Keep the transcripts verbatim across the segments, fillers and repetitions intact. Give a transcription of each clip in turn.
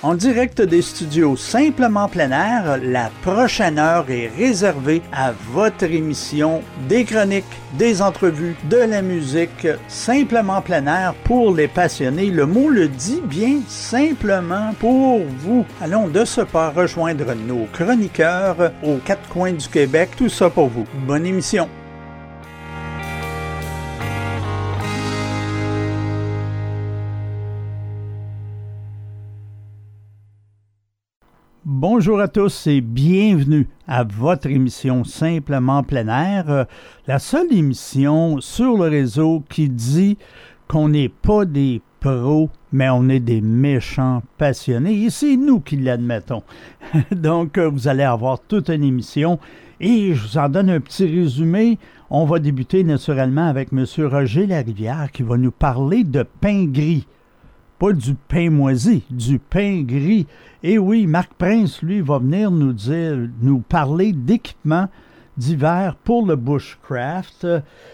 En direct des studios Simplement Plein Air, la prochaine heure est réservée à votre émission des chroniques, des entrevues, de la musique, Simplement Plein Air pour les passionnés. Le mot le dit bien, simplement pour vous. Allons de ce pas rejoindre nos chroniqueurs aux quatre coins du Québec. Tout ça pour vous. Bonne émission. Bonjour à tous et bienvenue à votre émission Simplement Plein Air, euh, la seule émission sur le réseau qui dit qu'on n'est pas des pros, mais on est des méchants passionnés et c'est nous qui l'admettons. Donc, euh, vous allez avoir toute une émission et je vous en donne un petit résumé. On va débuter naturellement avec M. Roger Larivière qui va nous parler de pain gris. Pas du pain moisi, du pain gris. Et oui, Marc Prince, lui, va venir nous dire, nous parler d'équipements d'hiver pour le bushcraft.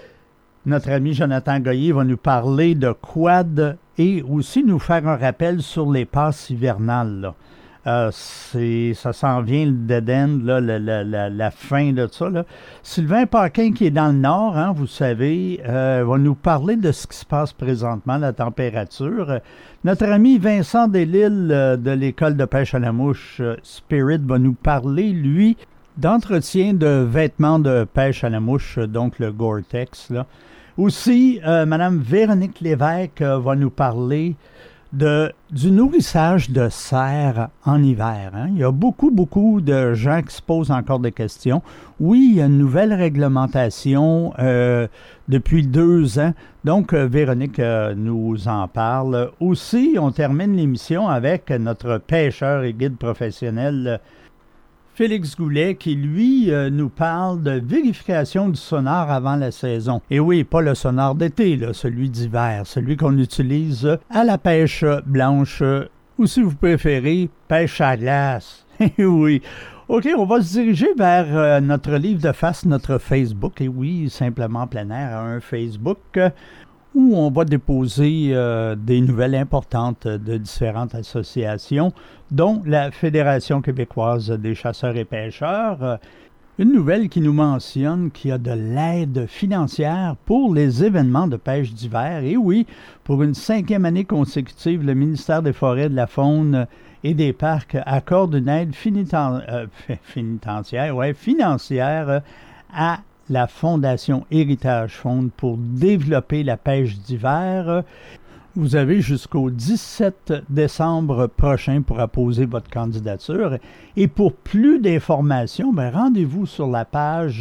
Notre ami Jonathan Goyer va nous parler de quad et aussi nous faire un rappel sur les passes hivernales, là. Euh, c'est, ça s'en vient le dead end, là, la, la, la, la fin de ça. Là. Sylvain Paquin, qui est dans le nord, hein, vous savez, euh, va nous parler de ce qui se passe présentement, la température. Notre ami Vincent Delisle euh, de l'école de pêche à la mouche euh, Spirit va nous parler, lui, d'entretien de vêtements de pêche à la mouche, euh, donc le Gore-Tex. Là. Aussi, euh, Mme Véronique Lévesque euh, va nous parler De, du nourrissage de cerfs en hiver. Hein? Il y a beaucoup, beaucoup de gens qui se posent encore des questions. Oui, il y a une nouvelle réglementation euh, depuis deux ans. Donc, euh, Véronique euh, nous en parle. Aussi, on termine l'émission avec notre pêcheur et guide professionnel Félix Goulet, qui, lui, euh, nous parle de vérification du sonar avant la saison. Et oui, pas le sonar d'été, là, celui d'hiver, celui qu'on utilise à la pêche blanche, ou si vous préférez, pêche à glace. Et oui. OK, on va se diriger vers euh, notre livre de face, notre Facebook. Et oui, Simplement Plein Air a un Facebook euh, où on va déposer euh, des nouvelles importantes de différentes associations, dont la Fédération québécoise des chasseurs et pêcheurs. Euh, une nouvelle qui nous mentionne qu'il y a de l'aide financière pour les événements de pêche d'hiver. Et oui, pour une cinquième année consécutive, le ministère des Forêts, de la Faune et des Parcs accorde une aide finiten- euh, finitancière, ouais, financière à la Fondation Héritage Faune pour développer la pêche d'hiver. Vous avez jusqu'au dix-sept décembre prochain pour apposer votre candidature. Et pour plus d'informations, ben rendez-vous sur la page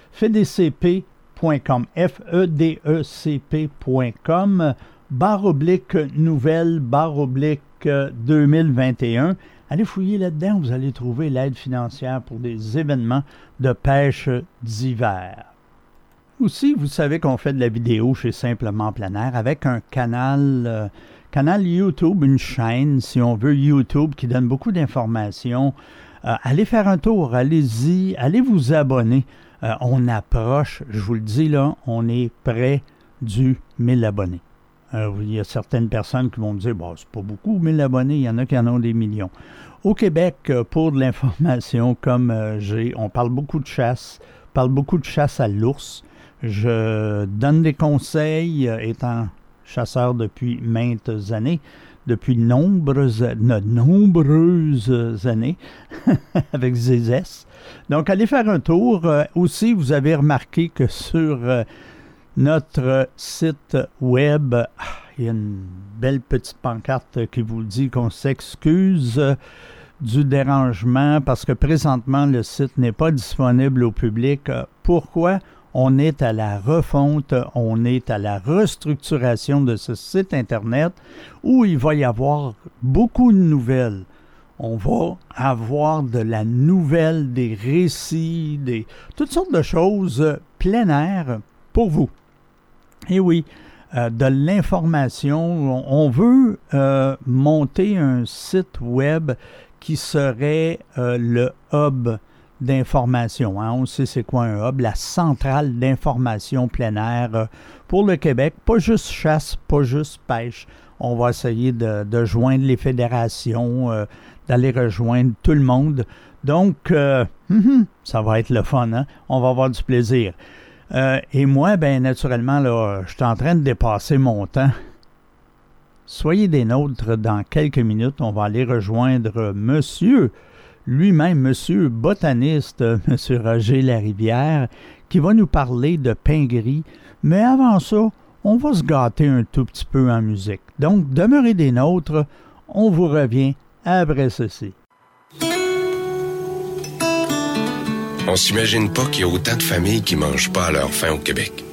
fedecp point com, F E D E C P point com, barre oblique nouvelle, barre oblique deux mille vingt et un. Allez fouiller là-dedans, vous allez trouver l'aide financière pour des événements de pêche d'hiver. Aussi, vous savez qu'on fait de la vidéo chez Simplement Plein Air avec un canal, euh, canal YouTube, une chaîne, si on veut, YouTube, qui donne beaucoup d'informations. Euh, allez faire un tour, allez-y, allez vous abonner. Euh, on approche, je vous le dis là, on est près du mille abonnés. Euh, il y a certaines personnes qui vont me dire, bon, c'est pas beaucoup, mille abonnés, il y en a qui en ont des millions. Au Québec, pour de l'information comme euh, j'ai, on parle beaucoup de chasse, on parle beaucoup de chasse à l'ours. Je donne des conseils, euh, étant chasseur depuis maintes années, depuis nombreuses, de nombreuses années, avec Zézès. Donc, allez faire un tour. Euh, aussi, vous avez remarqué que sur euh, notre site web, ah, il y a une belle petite pancarte qui vous dit qu'on s'excuse euh, du dérangement parce que présentement, le site n'est pas disponible au public. Euh, pourquoi? On est à la refonte, on est à la restructuration de ce site Internet où il va y avoir beaucoup de nouvelles. On va avoir de la nouvelle, des récits, des toutes sortes de choses plein air pour vous. Et oui, euh, de l'information. On veut euh, monter un site web qui serait euh, le hub d'information. Hein? On sait c'est quoi un hub, la centrale d'information plein air euh, pour le Québec. Pas juste chasse, pas juste pêche. On va essayer de, de joindre les fédérations, euh, d'aller rejoindre tout le monde. Donc, euh, mm-hmm, ça va être le fun, hein? On va avoir du plaisir. Euh, et moi, bien naturellement, là, je suis en train de dépasser mon temps. Soyez des nôtres dans quelques minutes. On va aller rejoindre monsieur, lui-même, monsieur botaniste, monsieur Roger Larivière, qui va nous parler de pain gris. Mais avant ça, on va se gâter un tout petit peu en musique. Donc, demeurez des nôtres. On vous revient après ceci. On s'imagine pas qu'il y a autant de familles qui mangent pas à leur faim au Québec.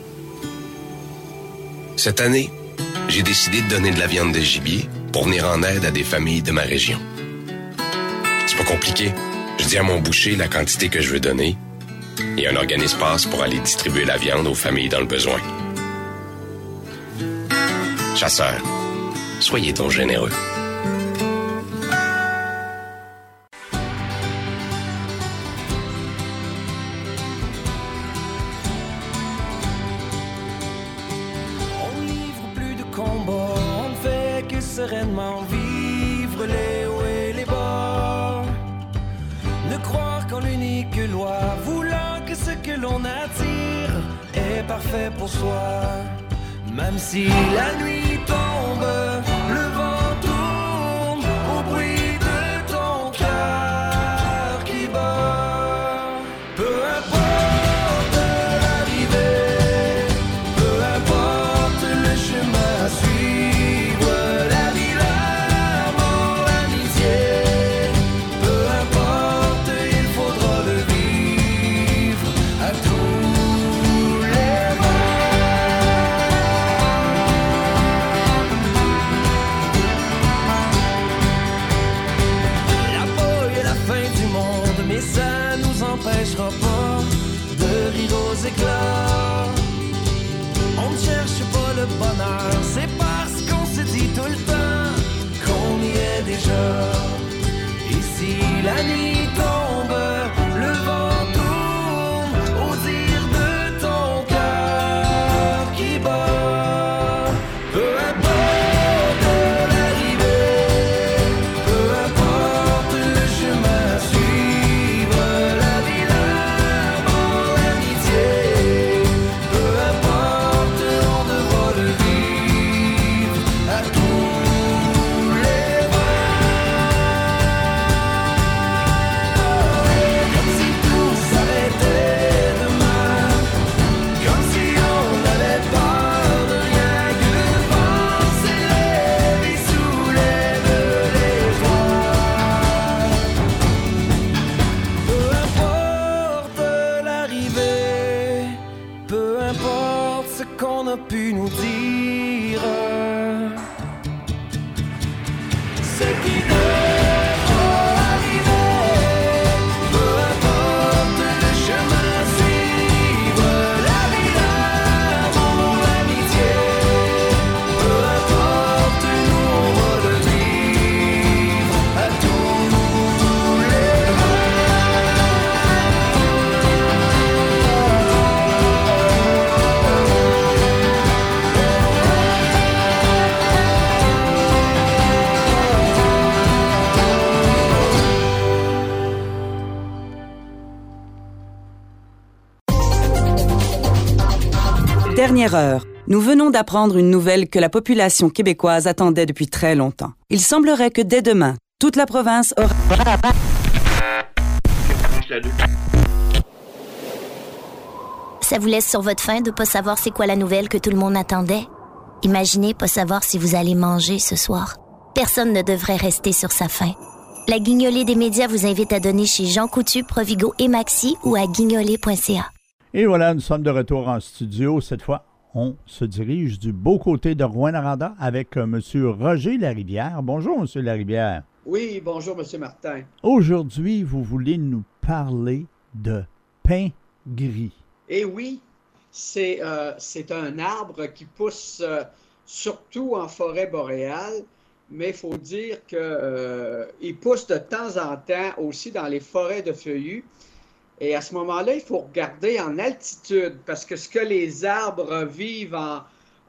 Cette année, j'ai décidé de donner de la viande de gibier pour venir en aide à des familles de ma région. C'est pas compliqué. Je dis à mon boucher la quantité que je veux donner et un organisme passe pour aller distribuer la viande aux familles dans le besoin. Chasseurs, soyez donc généreux. Sereinement vivre les hauts et les bas. Ne croire qu'en l'unique loi, voulant que ce que l'on attire est parfait pour soi. Même si la nuit tombe, le vent tourne au bruit de ton cœur qui bat. Peu importe l'arrivée, peu importe le chemin à suivre. On ne cherche pas le bonheur, c'est parce qu'on se dit tout le temps qu'on y est déjà. Et si la nuit tombe, le vent tourne au dire de ton cœur qui bat. Peu importe l'arrivée, peu importe le chemin à suivre, la vie, l'amour, l'amitié. Pu nous dire ce qui devra arriver, peu importe le chemin à suivre, la vie, l'amour, l'amitié, peu importe, nous on va le vivre à tous les Dernière heure. Nous venons d'apprendre une nouvelle que la population québécoise attendait depuis très longtemps. Il semblerait que dès demain, toute la province aura... Ça vous laisse sur votre faim de pas savoir c'est quoi la nouvelle que tout le monde attendait? Imaginez pas savoir si vous allez manger ce soir. Personne ne devrait rester sur sa faim. La Guignolée des médias vous invite à donner chez Jean Coutu, Provigo et Maxi ou à guignolée point c a. Et voilà, nous sommes de retour en studio. Cette fois, on se dirige du beau côté de Rouyn-Noranda avec euh, M. Roger Larivière. Bonjour, M. Larivière. Oui, bonjour, M. Martin. Aujourd'hui, vous voulez nous parler de pain gris. Eh oui, c'est, euh, c'est un arbre qui pousse euh, surtout en forêt boréale, mais il faut dire qu'il euh, pousse de temps en temps aussi dans les forêts de feuillus. Et à ce moment-là, il faut regarder en altitude, parce que ce que les arbres vivent en,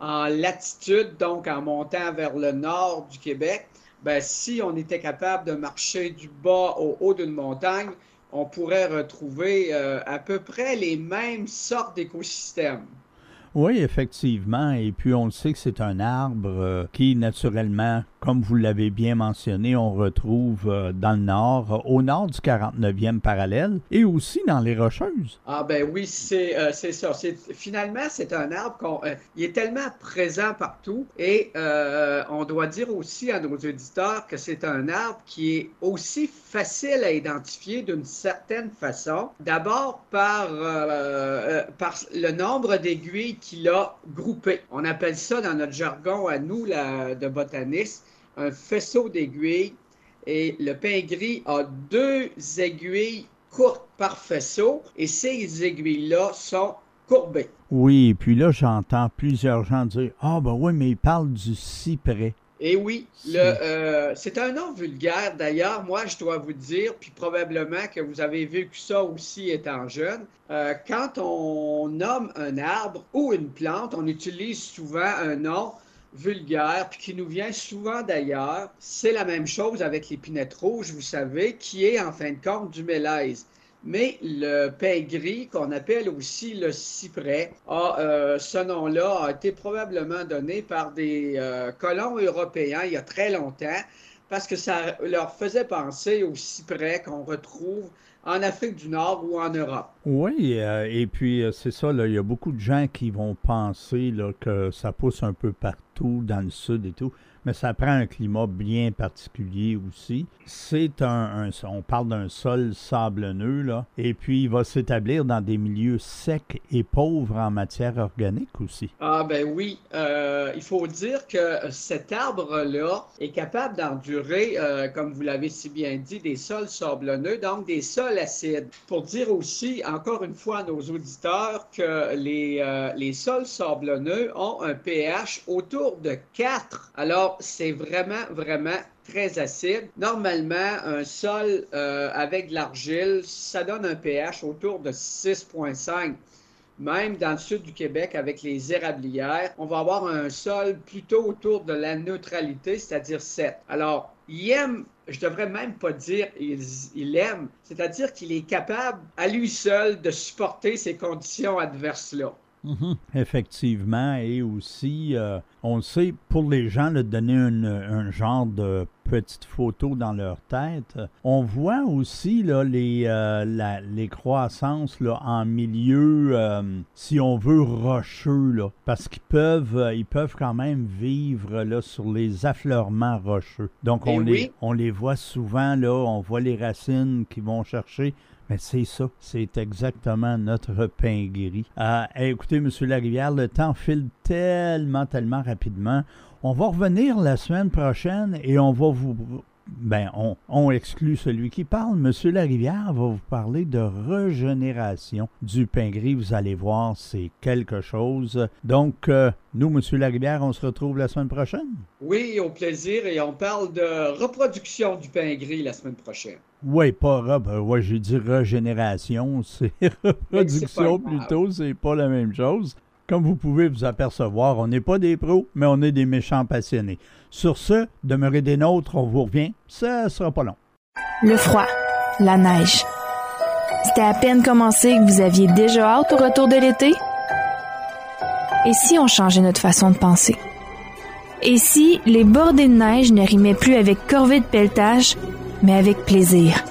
en latitude, donc en montant vers le nord du Québec, ben, si on était capable de marcher du bas au haut d'une montagne, on pourrait retrouver euh, à peu près les mêmes sortes d'écosystèmes. Oui, effectivement. Et puis, on le sait que c'est un arbre euh, qui, naturellement, comme vous l'avez bien mentionné, on retrouve euh, dans le nord, euh, au nord du quarante-neuvième parallèle et aussi dans les Rocheuses. Ah ben oui, c'est euh, c'est ça. C'est, finalement, c'est un arbre qu'on, euh, il est tellement présent partout et euh, on doit dire aussi à nos auditeurs que c'est un arbre qui est aussi facile à identifier d'une certaine façon. D'abord par, euh, euh, par le nombre d'aiguilles qu'il a groupées. On appelle ça dans notre jargon à nous, la, de botanistes, un faisceau d'aiguilles. Et le pin gris a deux aiguilles courtes par faisceau et ces aiguilles-là sont courbées. Oui, et puis là, j'entends plusieurs gens dire « Ah, ben oui, mais ils parlent du cyprès. » Et oui, le, euh, c'est un nom vulgaire. D'ailleurs, moi, je dois vous dire, puis probablement que vous avez vécu ça aussi étant jeune, euh, quand on nomme un arbre ou une plante, on utilise souvent un nom vulgaire, puis qui nous vient souvent d'ailleurs. C'est la même chose avec l'épinette rouge, vous savez, qui est en fin de compte du mélèze. Mais le pin gris, qu'on appelle aussi le cyprès, a, euh, ce nom-là a été probablement donné par des euh, colons européens il y a très longtemps, parce que ça leur faisait penser au cyprès qu'on retrouve en Afrique du Nord ou en Europe. Oui, euh, et puis euh, c'est ça, là, il y a beaucoup de gens qui vont penser là, que ça pousse un peu partout dans le sud et tout, mais ça prend un climat bien particulier aussi. C'est un, un on parle d'un sol sablonneux, là, et puis il va s'établir dans des milieux secs et pauvres en matière organique aussi. Ah ben oui, euh, il faut dire que cet arbre-là est capable d'endurer, euh, comme vous l'avez si bien dit, des sols sablonneux, donc des sols acides. Pour dire aussi, encore une fois à nos auditeurs, que les, euh, les sols sablonneux ont un pH autour de quatre. Alors, c'est vraiment, vraiment très acide. Normalement, un sol euh, avec de l'argile, ça donne un pH autour de six virgule cinq. Même dans le sud du Québec, avec les érablières, on va avoir un sol plutôt autour de la neutralité, c'est-à-dire sept. Alors, il aime, je devrais même pas dire il, il aime, c'est-à-dire qu'il est capable à lui seul de supporter ces conditions adverses-là. Mm-hmm. Effectivement, et aussi, euh, on le sait, pour les gens, de donner une, un genre de petite photo dans leur tête, on voit aussi là, les, euh, la, les croissances là, en milieu, euh, si on veut, rocheux, là, parce qu'ils peuvent, euh, ils peuvent quand même vivre là, sur les affleurements rocheux. Donc, on, les, oui. on les voit souvent, là, on voit les racines qui vont chercher. Mais c'est ça, c'est exactement notre pin gris. Euh, écoutez, M. Larivière, le temps file tellement, tellement rapidement. On va revenir la semaine prochaine et on va vous... Ben, on, on exclut celui qui parle. M. Larivière va vous parler de régénération du pin gris. Vous allez voir, c'est quelque chose. Donc, euh, nous, M. Larivière, on se retrouve la semaine prochaine? Oui, au plaisir. Et on parle de reproduction du pin gris la semaine prochaine. Oui, pas rep, ouais, j'ai dit régénération, c'est reproduction c'est plutôt, c'est pas la même chose. Comme vous pouvez vous apercevoir, on n'est pas des pros, mais on est des méchants passionnés. Sur ce, demeurez des nôtres, on vous revient, ça sera pas long. Le froid, la neige. C'était à peine commencé que vous aviez déjà hâte au retour de l'été? Et si on changeait notre façon de penser? Et si les bordées de neige ne rimaient plus avec corvée de pelletage, mais avec plaisir?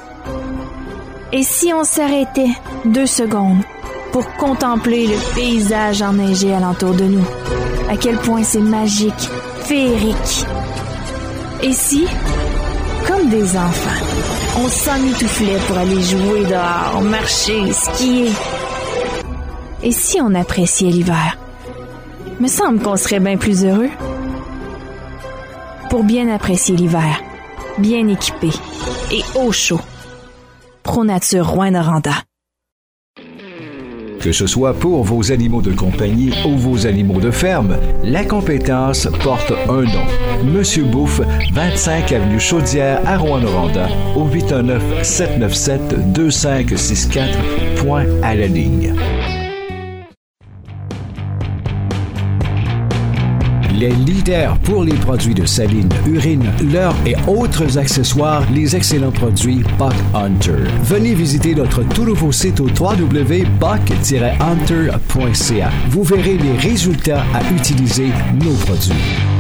Et si on s'arrêtait deux secondes pour contempler le paysage enneigé alentour de nous? À quel point c'est magique, féerique. Et si, comme des enfants, on s'emmitouflait pour aller jouer dehors, marcher, skier? Et si on appréciait l'hiver? Me semble qu'on serait bien plus heureux. Pour bien apprécier l'hiver, bien équipé et au chaud. ProNature Rouyn-Noranda. Que ce soit pour vos animaux de compagnie ou vos animaux de ferme, la compétence porte un nom. Monsieur Bouffe, vingt-cinq avenue Chaudière à Rouyn-Noranda, au huit un neuf, sept neuf sept, deux cinq six quatre, point à la ligne. Les leaders pour les produits de saline, urine, leurre et autres accessoires, les excellents produits Buck Hunter. Venez visiter notre tout nouveau site au w w w point buck tiret hunter point c a. Vous verrez les résultats à utiliser nos produits.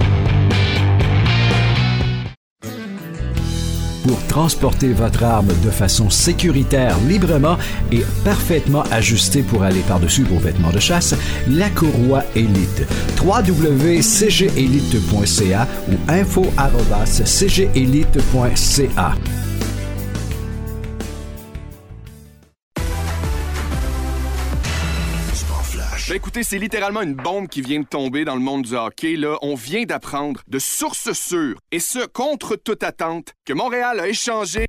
Pour transporter votre arme de façon sécuritaire, librement et parfaitement ajustée pour aller par-dessus vos vêtements de chasse, la Courroie Élite. w w w point c g élite point c a ou info arobase c g élite point c a. Ben écoutez, c'est littéralement une bombe qui vient de tomber dans le monde du hockey. Là. On vient d'apprendre de sources sûres, et ce, contre toute attente, que Montréal a échangé...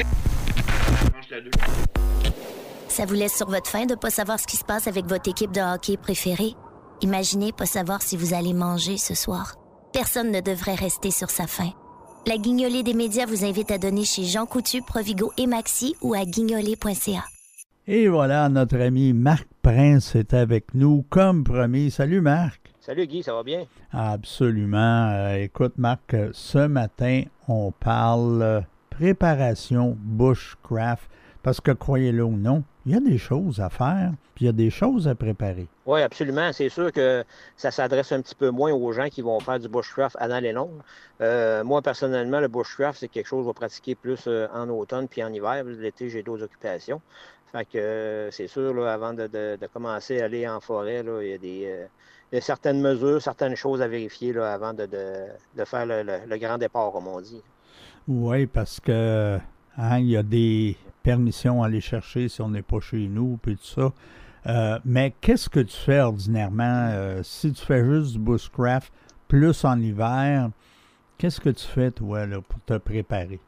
Ça vous laisse sur votre faim de ne pas savoir ce qui se passe avec votre équipe de hockey préférée? Imaginez pas savoir si vous allez manger ce soir. Personne ne devrait rester sur sa faim. La Guignolée des médias vous invite à donner chez Jean Coutu, Provigo et Maxi ou à guignolée point c a. Et voilà, notre ami Marc Prince est avec nous, comme promis. Salut Marc. Salut Guy, ça va bien? Absolument. Euh, écoute Marc, ce matin, on parle euh, préparation bushcraft, parce que croyez-le ou non, il y a des choses à faire, puis il y a des choses à préparer. Oui, absolument. C'est sûr que ça s'adresse un petit peu moins aux gens qui vont faire du bushcraft à l'année longue. Euh, moi, personnellement, le bushcraft, c'est quelque chose que je vais pratiquer plus euh, en automne puis en hiver. L'été, j'ai d'autres occupations. Fait que euh, c'est sûr, là, avant de, de, de commencer à aller en forêt, là, il y a des euh, il y a certaines mesures, certaines choses à vérifier là, avant de, de, de faire le, le, le grand départ, comme on dit. Oui, parce que hein, il y a des permissions à aller chercher si on n'est pas chez nous, puis tout ça. Euh, mais qu'est-ce que tu fais ordinairement euh, si tu fais juste du bushcraft plus en hiver? Qu'est-ce que tu fais, toi, là, pour te préparer?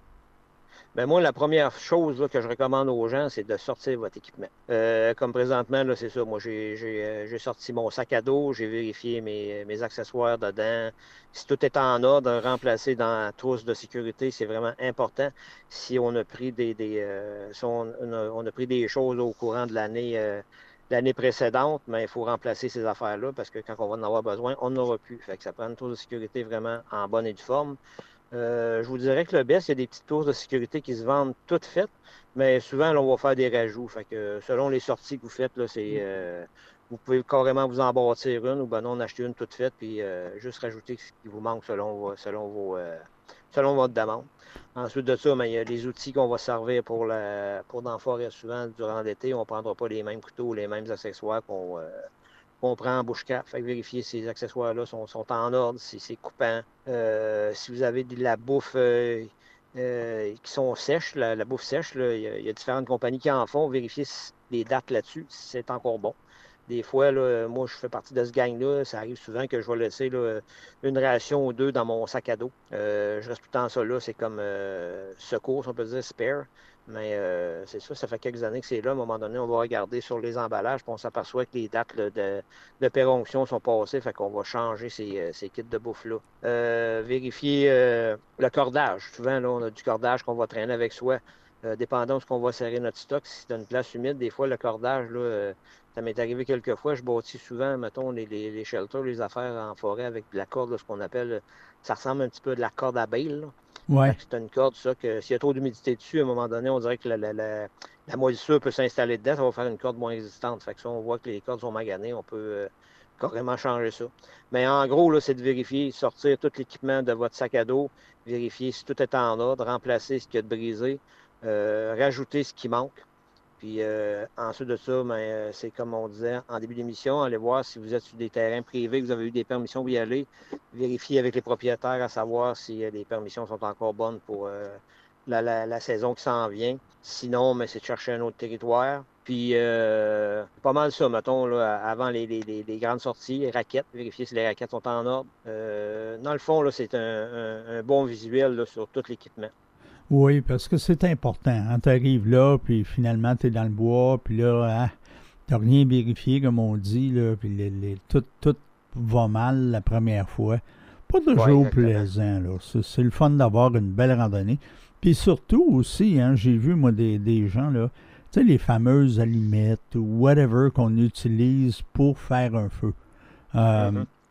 Ben moi, la première chose là, que je recommande aux gens, c'est de sortir votre équipement. Euh, comme présentement, là, c'est ça. Moi, j'ai, j'ai, euh, j'ai sorti mon sac à dos, j'ai vérifié mes, mes accessoires dedans. Si tout est en ordre, remplacer dans la trousse de sécurité, c'est vraiment important. Si on a pris des, des euh, si on, on, a, on a pris des choses au courant de l'année, euh, l'année précédente, mais il faut remplacer ces affaires-là parce que quand on va en avoir besoin, on n'en aura plus. Fait que ça prend une trousse de sécurité vraiment en bonne et due forme. Euh, je vous dirais que le best, il y a des petites tours de sécurité qui se vendent toutes faites, mais souvent, là, on va faire des rajouts. Fait que selon les sorties que vous faites, là, c'est, euh, vous pouvez carrément vous en bâtir une ou ben non, en acheter une toute faite puis euh, juste rajouter ce qui vous manque selon, selon, vos, euh, selon votre demande. Ensuite de ça, ben, il y a les outils qu'on va servir pour, la, pour dans la forêt. Souvent, durant l'été, on ne prendra pas les mêmes couteaux, les mêmes accessoires qu'on... Euh, qu'on prend en bushcraft. Fait que vérifier si ces accessoires-là sont, sont en ordre, si c'est coupant. Euh, si vous avez de la bouffe euh, euh, qui sont sèches, la, la bouffe sèche, là, il, y a, il y a différentes compagnies qui en font. Vérifier si, les dates là-dessus, si c'est encore bon. Des fois, là, moi, je fais partie de ce gang-là. Ça arrive souvent que je vais laisser là, une ration ou deux dans mon sac à dos. Euh, je reste tout le temps ça là. C'est comme euh, secours, si on peut dire, spare. Mais euh, c'est ça, ça fait quelques années que c'est là. À un moment donné, on va regarder sur les emballages, puis on s'aperçoit que les dates là, de, de péremption sont passées, fait qu'on va changer ces, ces kits de bouffe-là. Euh, vérifier euh, le cordage. Souvent, là, on a du cordage qu'on va traîner avec soi. Euh, dépendant de ce qu'on va serrer notre stock, si c'est une place humide, des fois, le cordage, là, euh, ça m'est arrivé quelques fois. Je bâtis souvent, mettons, les, les, les shelters, les affaires en forêt avec de la corde, là, ce qu'on appelle, ça ressemble un petit peu à de la corde à bale, là. Ouais. C'est une corde, ça, que s'il y a trop d'humidité dessus, à un moment donné, on dirait que la, la, la, la moisissure peut s'installer dedans, ça va faire une corde moins résistante. Fait que ça, on voit que les cordes sont maganées, on peut euh, carrément changer ça. Mais en gros, là, c'est de vérifier, sortir tout l'équipement de votre sac à dos, vérifier si tout est en ordre, remplacer ce qui est brisé, euh, rajouter ce qui manque. Puis euh, ensuite de ça, ben, euh, c'est comme on disait en début d'émission, allez voir si vous êtes sur des terrains privés, que vous avez eu des permissions pour y aller, vérifier avec les propriétaires à savoir si euh, les permissions sont encore bonnes pour euh, la, la, la saison qui s'en vient. Sinon, ben, c'est de chercher un autre territoire. Puis euh, pas mal ça, mettons, là, avant les, les, les, les grandes sorties, les raquettes, vérifier si les raquettes sont en ordre. Euh, dans le fond, là, c'est un, un, un bon visuel là, sur tout l'équipement. Oui, parce que c'est important. Hein? Tu arrives là, puis finalement, tu es dans le bois, puis là, hein, tu n'as rien vérifié, comme on dit, là, puis les, les, tout, tout va mal la première fois. Pas toujours ouais, plaisant. Là. C'est, c'est le fun d'avoir une belle randonnée. Puis surtout aussi, hein, j'ai vu, moi, des, des gens, là, tu sais, les fameuses allumettes ou whatever qu'on utilise pour faire un feu. Euh, mm-hmm.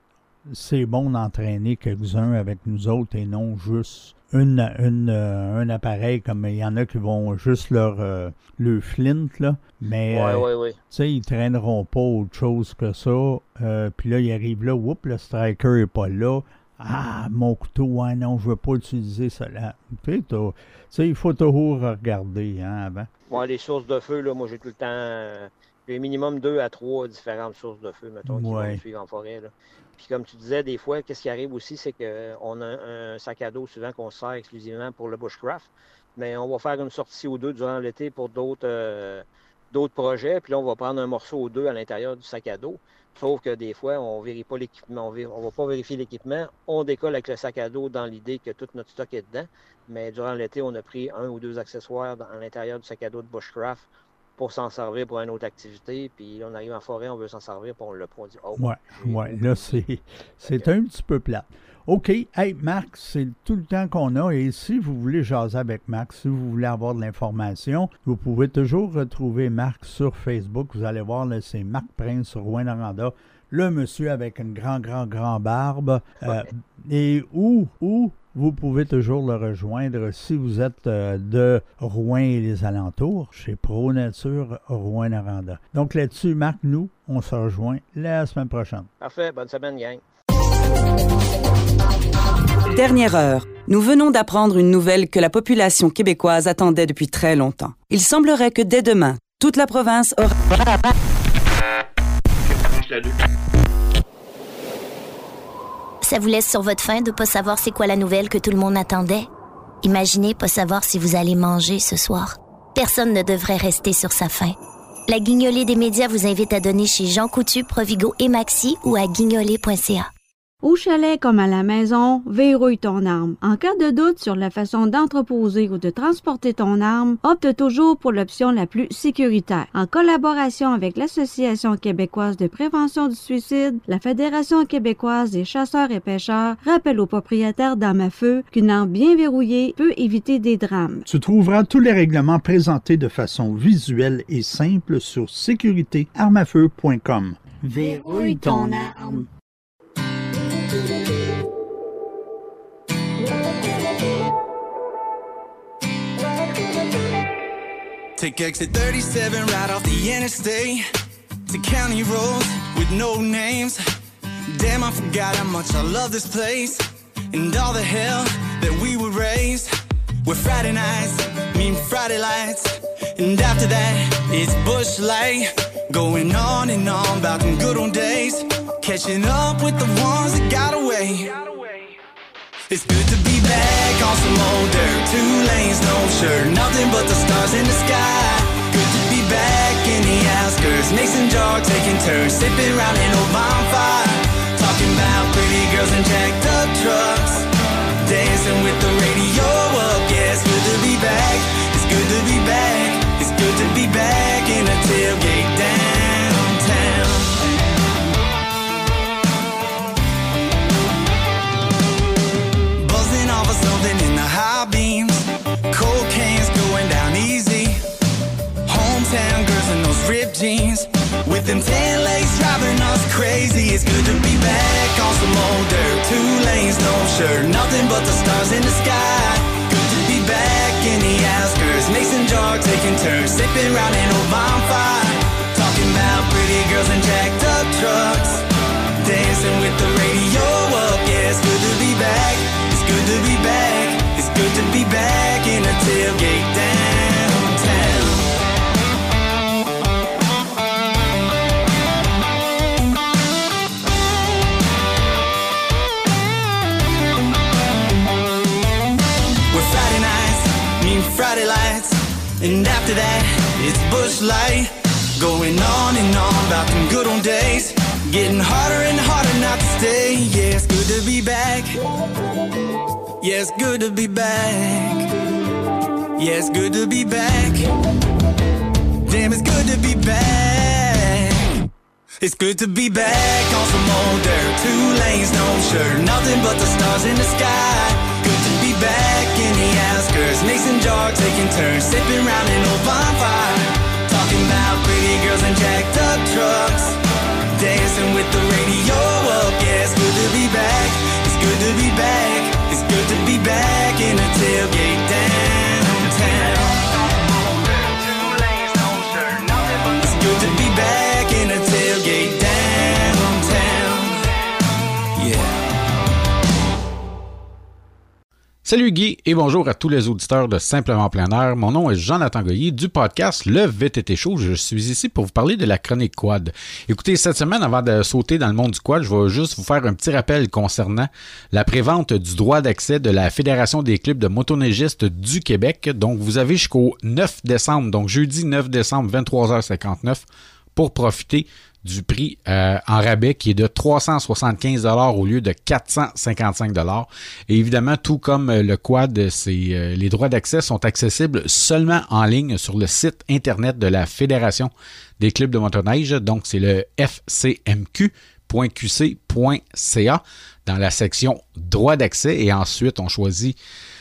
c'est bon d'entraîner quelques-uns avec nous autres et non juste une, une, euh, un appareil comme il y en a qui vont juste leur, euh, leur flint, là. Mais, ouais, euh, ouais, ouais. tu sais, ils traîneront pas autre chose que ça. Euh, Puis là, ils arrivent là, oups, le striker est pas là. Ah, mon couteau, ouais, non, je veux pas utiliser cela. Tu sais, il faut toujours regarder, hein, avant. Ouais, les sources de feu, là, moi, j'ai tout le temps... Euh, j'ai minimum deux à trois différentes sources de feu, mettons, qui ouais. vont me suivre en forêt, là. Puis comme tu disais, des fois, qu'est-ce qui arrive aussi, c'est qu'on a un sac à dos souvent qu'on sert exclusivement pour le bushcraft, mais on va faire une sortie ou deux durant l'été pour d'autres euh, d'autres projets, puis là, on va prendre un morceau ou deux à l'intérieur du sac à dos. Sauf que des fois, on ne vérifie pas l'équipement, on ne va pas vérifier l'équipement, on décolle avec le sac à dos dans l'idée que tout notre stock est dedans, mais durant l'été, on a pris un ou deux accessoires dans, à l'intérieur du sac à dos de bushcraft pour s'en servir pour une autre activité, puis là, on arrive en forêt, on veut s'en servir, puis on le prend, on dit « Oh! » Ouais, ouais, là, c'est, c'est un petit peu plat. OK, hey, Marc, c'est tout le temps qu'on a, et si vous voulez jaser avec Marc, si vous voulez avoir de l'information, vous pouvez toujours retrouver Marc sur Facebook. Vous allez voir, là, c'est Marc Prince sur Rouyn-Noranda, le monsieur avec une grand, grand, grand barbe, euh, et où, où vous pouvez toujours le rejoindre si vous êtes euh, de Rouyn et les alentours, chez Pro Nature Rouyn-Noranda. Donc là-dessus, Marc, nous, on se rejoint la semaine prochaine. Parfait, bonne semaine, gang. Dernière heure. Nous venons d'apprendre une nouvelle que la population québécoise attendait depuis très longtemps. Il semblerait que dès demain, toute la province aura... Ça vous laisse sur votre faim de pas savoir c'est quoi la nouvelle que tout le monde attendait? Imaginez pas savoir si vous allez manger ce soir. Personne ne devrait rester sur sa faim. La Guignolée des médias vous invite à donner chez Jean Coutu, Provigo et Maxi ou à guignolée point c a. Au chalet comme à la maison, verrouille ton arme. En cas de doute sur la façon d'entreposer ou de transporter ton arme, opte toujours pour l'option la plus sécuritaire. En collaboration avec l'Association québécoise de prévention du suicide, la Fédération québécoise des chasseurs et pêcheurs rappelle aux propriétaires d'armes à feu qu'une arme bien verrouillée peut éviter des drames. Tu trouveras tous les règlements présentés de façon visuelle et simple sur sécurité arme à feu point com. Verrouille ton arme. Take exit thirty-seven right off the interstate to county roads with no names. Damn, I forgot how much I love this place and all the hell that we were raised. Where Friday nights mean Friday lights, and after that it's Bush Light. Going on and on about them good old days, catching up with the ones that got away. It's good to be back on some old dirt. Two lanes, no shirt, nothing but the stars in the sky. Good to be back in the outskirts, Mason jar taking turns, sipping round an old bonfire, talking about pretty girls and jacked up trucks, dancing with the radio up. Yeah, it's good to be back. It's good to be back. It's good to be back in a tailgate downtown. Off of something in the high beams, cold cans going down easy, hometown girls in those ripped jeans, with them tan legs driving us crazy. It's good to be back on some old dirt. Two lanes, no shirt, nothing but the stars in the sky. Good to be back in the outskirts, Mason jar taking turns, sipping round an old bonfire, talking about pretty girls and jacked up trucks, dancing with the radio up. Yeah, it's good to be back. Good to be back, it's good to be back in a tailgate downtown. Where Friday nights mean Friday lights, and after that it's Bush Light. Going on and on about them good old days, getting harder and harder not to stay. Yeah, it's good to be back. Yeah, it's good to be back. Yeah, it's good to be back. Damn, it's good to be back. It's good to be back on some old dirt. Two lanes, no shirt, nothing but the stars in the sky. Good to be back in the outskirts, Mason jar taking turns, sipping round an old bonfire, talking about pretty girls and jacked up trucks, dancing with the radio up. Yeah, it's good to be in a tailgate downtown. It's good to be back in a tailgate downtown. Yeah. Salut Guy et bonjour à tous les auditeurs de Simplement Plein Air. Mon nom est Jonathan Goyer du podcast Le V T T Show. Je suis ici pour vous parler de la chronique quad. Écoutez, cette semaine, avant de sauter dans le monde du quad, je vais juste vous faire un petit rappel concernant la prévente du droit d'accès de la Fédération des clubs de motoneigistes du Québec. Donc, vous avez jusqu'au neuf décembre, donc jeudi neuf décembre, vingt-trois heures cinquante-neuf, pour profiter du prix euh, en rabais qui est de trois cent soixante-quinze dollars au lieu de quatre cent cinquante-cinq dollars. Et évidemment, tout comme euh, le quad, c'est, euh, les droits d'accès sont accessibles seulement en ligne sur le site Internet de la Fédération des clubs de motoneige. Donc, c'est le f c m q point q c point c a dans la section droits d'accès. Et ensuite, on choisit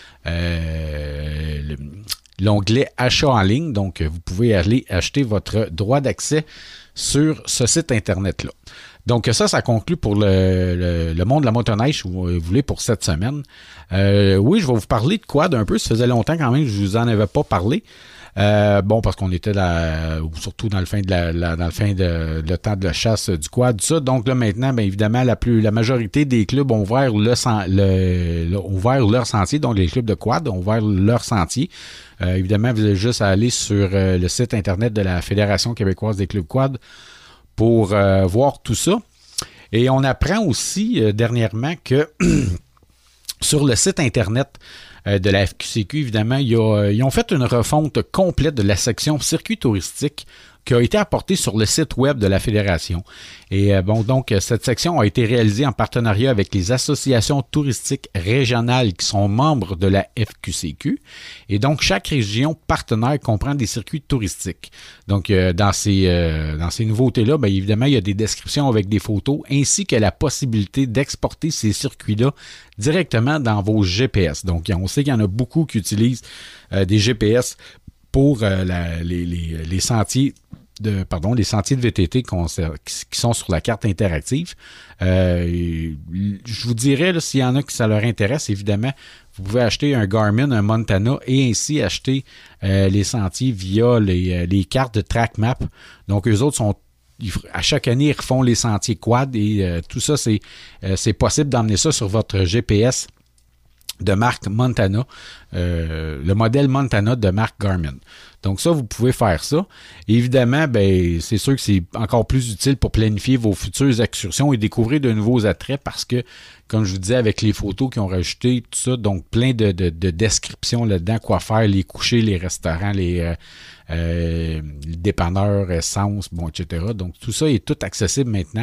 euh, le, l'onglet achat en ligne. Donc, vous pouvez aller acheter votre droit d'accès sur ce site Internet-là. Donc ça, ça conclut pour le, le, le monde de la motoneige, si vous voulez, pour cette semaine. Euh, oui, je vais vous parler de quad un peu. Ça faisait longtemps quand même que je vous en avais pas parlé. Euh, bon, parce qu'on était là, surtout dans le fin de la, la dans le fin de le temps de la chasse du quad, tout ça. Donc là maintenant, bien évidemment, la plus la majorité des clubs ont ouvert le, le, le ont ouvert leur sentier, donc les clubs de quad ont ouvert leur sentier. Euh, évidemment, vous avez juste à aller sur euh, le site Internet de la Fédération québécoise des clubs quad pour euh, voir tout ça. Et on apprend aussi euh, dernièrement que sur le site Internet euh, de la F Q C Q, évidemment, ils, a, ils ont fait une refonte complète de la section circuit touristique qui a été apportée sur le site web de la Fédération. Et euh, bon, donc, cette section a été réalisée en partenariat avec les associations touristiques régionales qui sont membres de la F Q C Q. Et donc, chaque région partenaire comprend des circuits touristiques. Donc, euh, dans ces, euh, dans ces nouveautés-là, bien évidemment, il y a des descriptions avec des photos, ainsi que la possibilité d'exporter ces circuits-là directement dans vos G P S. Donc, on sait qu'il y en a beaucoup qui utilisent euh, des G P S pour euh, la, les, les, les sentiers de pardon les sentiers de V T T qui sont sur la carte interactive. Euh, je vous dirais, là, s'il y en a qui ça leur intéresse, évidemment, vous pouvez acheter un Garmin, un Montana et ainsi acheter euh, les sentiers via les, les cartes de TrackMap. Donc, eux autres sont à chaque année, ils refont les sentiers quad et euh, tout ça, c'est, euh, c'est possible d'emmener ça sur votre G P S de marque Montana, euh, le modèle Montana de marque Garmin. Donc ça, vous pouvez faire ça. Évidemment, ben c'est sûr que c'est encore plus utile pour planifier vos futures excursions et découvrir de nouveaux attraits parce que, comme je vous disais, avec les photos qu'ils ont rajoutées, tout ça, donc plein de, de, de descriptions là-dedans, quoi faire, les couchers, les restaurants, les, euh, euh, les dépanneurs, essence, bon, et cetera. Donc tout ça est tout accessible maintenant.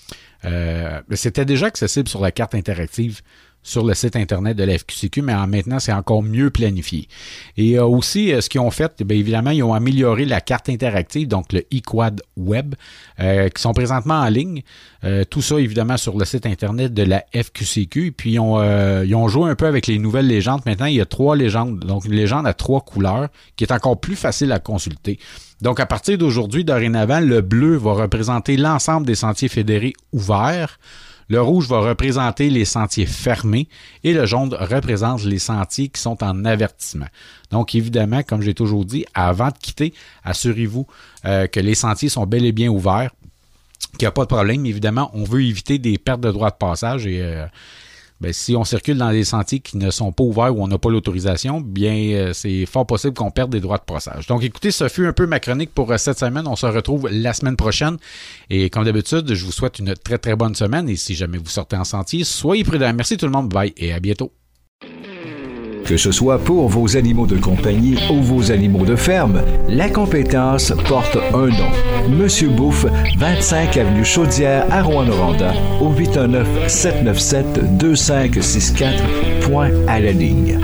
Euh, c'était déjà accessible sur la carte interactive sur le site Internet de la F Q C Q, mais en maintenant, c'est encore mieux planifié. Et euh, aussi, euh, ce qu'ils ont fait, bien évidemment, ils ont amélioré la carte interactive, donc le eQuad Web, euh, qui sont présentement en ligne. Euh, tout ça, évidemment, sur le site Internet de la F Q C Q. Et puis, ils ont, euh, ils ont joué un peu avec les nouvelles légendes. Maintenant, il y a trois légendes. Donc, une légende à trois couleurs, qui est encore plus facile à consulter. Donc, à partir d'aujourd'hui, dorénavant, le bleu va représenter l'ensemble des sentiers fédérés ouverts. Le rouge va représenter les sentiers fermés et le jaune représente les sentiers qui sont en avertissement. Donc, évidemment, comme j'ai toujours dit, avant de quitter, assurez-vous euh, que les sentiers sont bel et bien ouverts, qu'il n'y a pas de problème. Évidemment, on veut éviter des pertes de droits de passage et euh, ben, si on circule dans des sentiers qui ne sont pas ouverts ou on n'a pas l'autorisation, bien, euh, c'est fort possible qu'on perde des droits de passage. Donc, écoutez, ce fut un peu ma chronique pour euh, cette semaine. On se retrouve la semaine prochaine. Et comme d'habitude, je vous souhaite une très, très bonne semaine. Et si jamais vous sortez en sentier, soyez prudents. Merci tout le monde. Bye et à bientôt. Que ce soit pour vos animaux de compagnie ou vos animaux de ferme, la compétence porte un nom. Monsieur Bouffe, vingt-cinq avenue Chaudière à Rouyn-Noranda, au huit un neuf, sept neuf sept, deux cinq six quatre, point à la ligne.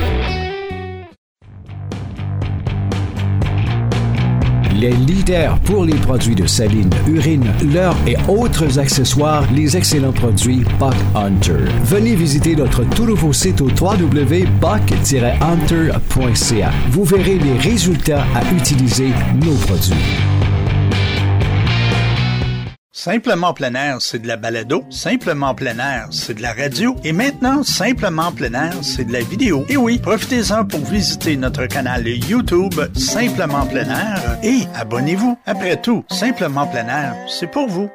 Les leaders pour les produits de saline, urine, leurre et autres accessoires, les excellents produits Buck Hunter. Venez visiter notre tout nouveau site au w w w point buck tiret hunter point c a. Vous verrez les résultats à utiliser nos produits. Simplement plein air, c'est de la balado. Simplement plein air, c'est de la radio. Et maintenant, Simplement plein air, c'est de la vidéo. Et oui, profitez-en pour visiter notre canal YouTube Simplement plein air et abonnez-vous. Après tout, Simplement plein air, c'est pour vous.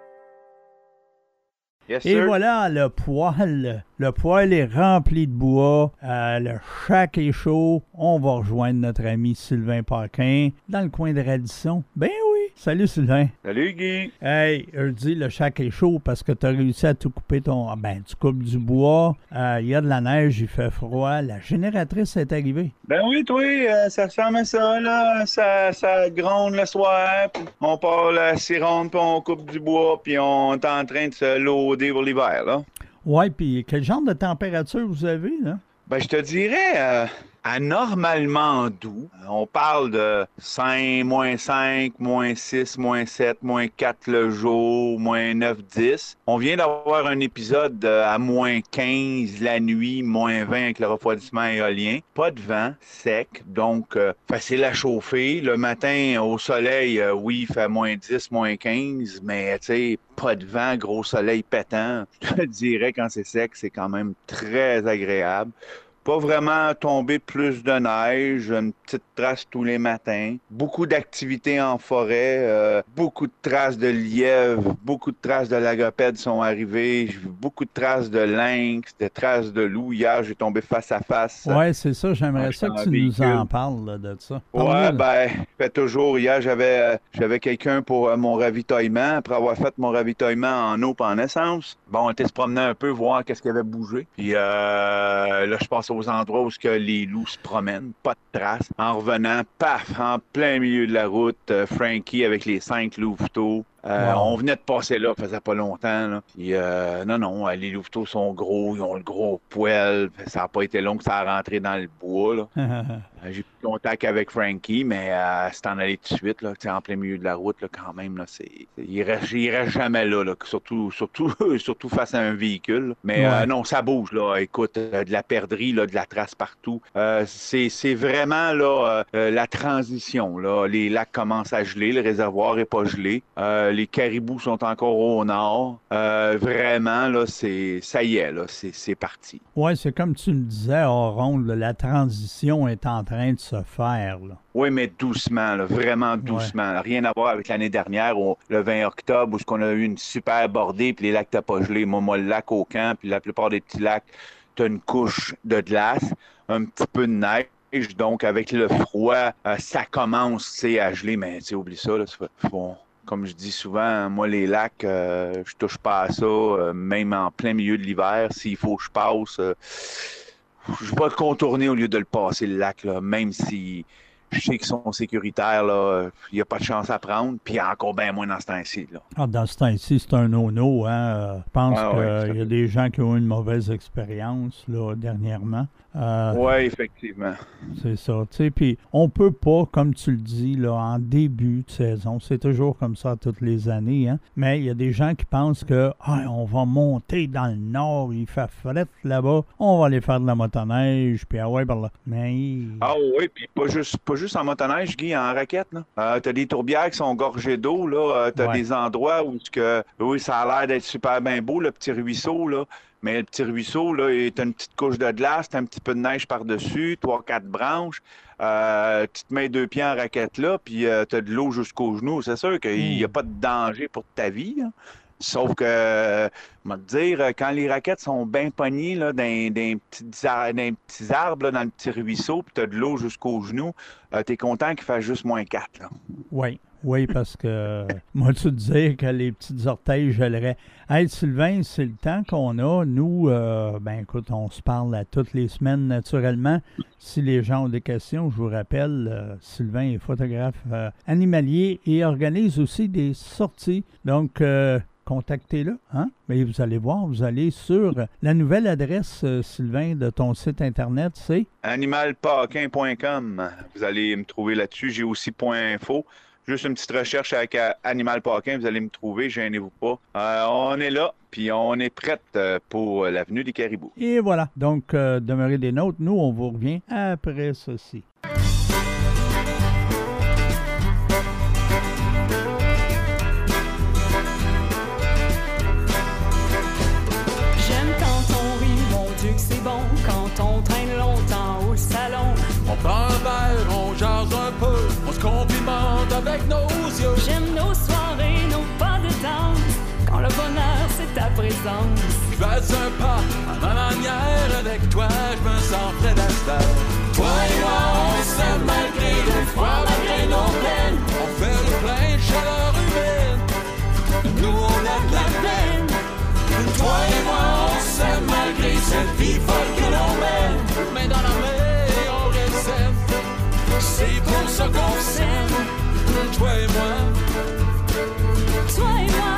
Yes, et sir. voilà, le poêle. Le poêle est rempli de bois. Euh, le shack est chaud. On va rejoindre notre ami Sylvain Paquin dans le coin de Radisson. Ben oui. Salut Sylvain. Salut Guy. Hey, je dis le shack est chaud parce que tu as réussi à tout couper ton... Ben, tu coupes du bois. Il euh, y a de la neige, il fait froid. La génératrice est arrivée. Ben oui, toi, euh, ça ressemble à ça, là. Ça, ça gronde le soir. Puis on part la cironde, puis on coupe du bois, puis on est en train de se loader pour l'hiver, là. Ouais, puis quel genre de température vous avez, là? Ben, je te dirais... Euh... anormalement doux. On parle de cinq, moins cinq, moins six, moins sept, moins quatre le jour, moins neuf, dix. On vient d'avoir un épisode à moins quinze la nuit, moins vingt avec le refroidissement éolien. Pas de vent, sec, donc euh, facile à chauffer. Le matin, au soleil, euh, oui, il fait moins dix, moins quinze, mais tu sais, pas de vent, gros soleil pétant. Je te dirais, quand c'est sec, c'est quand même très agréable. Pas vraiment tombé plus de neige, une petite trace tous les matins. Beaucoup d'activités en forêt, euh, beaucoup de traces de lièvres, beaucoup de traces de lagopèdes sont arrivées. J'ai vu beaucoup de traces de lynx, de traces de loups. Hier, j'ai tombé face à face. Ouais, c'est ça. J'aimerais ça que tu véhicule. nous en parles là, de ça. Ouais, ben, fait toujours. Hier, j'avais euh, j'avais quelqu'un pour euh, mon ravitaillement. Après avoir fait mon ravitaillement en eau et en essence, bon, on était se promener un peu, voir qu'est-ce qui avait bougé. Puis euh, là, je passe aux endroits où que les loups se promènent, pas de traces. En revenant, paf, en plein milieu de la route, euh, Frankie avec les cinq louveteaux. Euh, wow. On venait de passer là, ça faisait pas longtemps. Là. Puis, euh, non, non, les louveteaux sont gros, ils ont le gros poil. Ça n'a pas été long que ça a rentré dans le bois. Là. J'ai plus de contact avec Frankie, mais euh, c'est en allé tout de suite, là, en plein milieu de la route, là, quand même. Là, c'est, il reste, il reste jamais là, là surtout, surtout, surtout face à un véhicule. Là. Mais ouais. euh, non, ça bouge. Là. Écoute, euh, de la perdrix, là, de la trace partout. Euh, c'est, c'est vraiment là, euh, la transition. Là. Les lacs commencent à geler, le réservoir n'est pas gelé. Euh, les caribous sont encore au nord. Euh, vraiment, là, c'est, ça y est, là, c'est, c'est parti. Oui, c'est comme tu me disais, hors ronde, là, la transition est en train de se faire. Là. Oui, mais doucement, là, vraiment doucement. Ouais. Rien à voir avec l'année dernière, au, le vingt octobre, où on a eu une super bordée, puis les lacs n'étaient pas gelés. Moi, moi, le lac au camp, puis la plupart des petits lacs, tu as une couche de glace, un petit peu de neige. Donc, avec le froid, euh, ça commence à geler, mais oublie ça, là, c'est bon. Comme je dis souvent, moi, les lacs, euh, je touche pas à ça, euh, même en plein milieu de l'hiver. S'il faut que je passe, euh, je vais le contourner au lieu de le passer, le lac, là, même si je sais qu'ils sont sécuritaires, là, il n'y a pas de chance à prendre, puis encore bien moins dans ce temps-ci. Là. Ah, dans ce temps-ci, c'est un no-no. Hein? Je pense ah, qu'il ouais, y a des gens qui ont eu une mauvaise expérience là, dernièrement. Euh, oui, effectivement. C'est ça. Tu sais, puis on peut pas, comme tu le dis, là, en début de saison, c'est toujours comme ça toutes les années, hein, mais il y a des gens qui pensent que ah, on va monter dans le nord, il fait fret là-bas, on va aller faire de la motoneige, puis ah ouais, par là. Mais... Ah oui, puis pas juste, pas juste en motoneige, Guy, en raquette. Là. Euh, t'as des tourbières qui sont gorgées d'eau, là. Euh, t'as ouais. des endroits où que, oui, ça a l'air d'être super bien beau, le petit ruisseau, là. Mais le petit ruisseau, là, t'as une petite couche de glace, t'as un petit peu de neige par-dessus, trois, quatre branches. Euh, tu te mets deux pieds en raquette là, puis euh, t'as de l'eau jusqu'aux genoux. C'est sûr qu'il n'y a pas de danger pour ta vie, là. Sauf que, euh, on va te dire, quand les raquettes sont bien pognées là, dans, dans, petits, ar- dans petits arbres, là, dans le petit ruisseau, puis tu as de l'eau jusqu'aux genoux, euh, tu es content qu'il fasse juste moins quatre. Là. Oui, oui, parce que moi, tu disais que les petits orteils gèleraient. Hey, Sylvain, c'est le temps qu'on a. Nous, euh, ben écoute, on se parle à toutes les semaines naturellement. Si les gens ont des questions, je vous rappelle, euh, Sylvain est photographe euh, animalier et organise aussi des sorties. Donc, euh, contactez-le, hein? Mais vous allez voir, vous allez sur la nouvelle adresse, euh, Sylvain, de ton site Internet, c'est? animal paquin point com. Vous allez me trouver là-dessus. J'ai aussi .info. Juste une petite recherche avec euh, Animal Paquin, vous allez me trouver, gênez-vous pas. Euh, on est là, puis on est prête euh, pour euh, l'avenue des Caribous. Et voilà, donc euh, demeurez des nôtres. Nous, on vous revient après ceci. avec nos yeux. J'aime nos soirées, nos pas de danse, quand le bonheur c'est ta présence. Je fais un pas à ma manière, avec toi je me sens près d'Astor. Toi et moi on s'aime malgré le froid, malgré nos peines. On fait le plein de chaleur humaine, nous on a de la peine. Toi et moi on s'aime malgré cette vie folle que l'on mène. Mais dans la mer on récède, c'est pour ça qu'on s'aime. Toi et moi, toi et moi.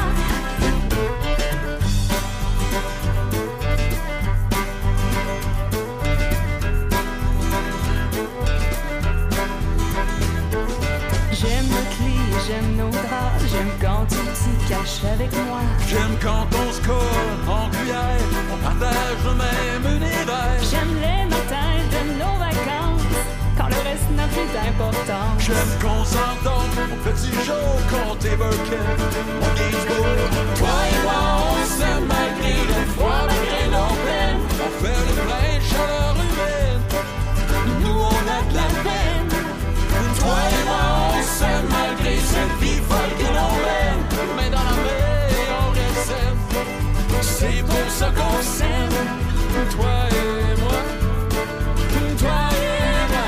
J'aime notre lit, j'aime nos draps, j'aime quand tu t'y caches avec moi. J'aime quand on se colle en cuillère, on partage le même univers. J'aime les matins de nos vacances, quand le reste n'a plus d'importance. J'aime qu'on s'entende au petit jour, compter Birkin, on Gainsbourg. Toi et moi on s'aime malgré le froid, malgré nos peines. On fait le plein de chaleur humaine, nous on a de la peine. Toi et moi on s'aime malgré cette vie folle que l'on mène. Mais dans la mer on récède, c'est pour ça qu'on s'aime. Toi et moi, toi et moi.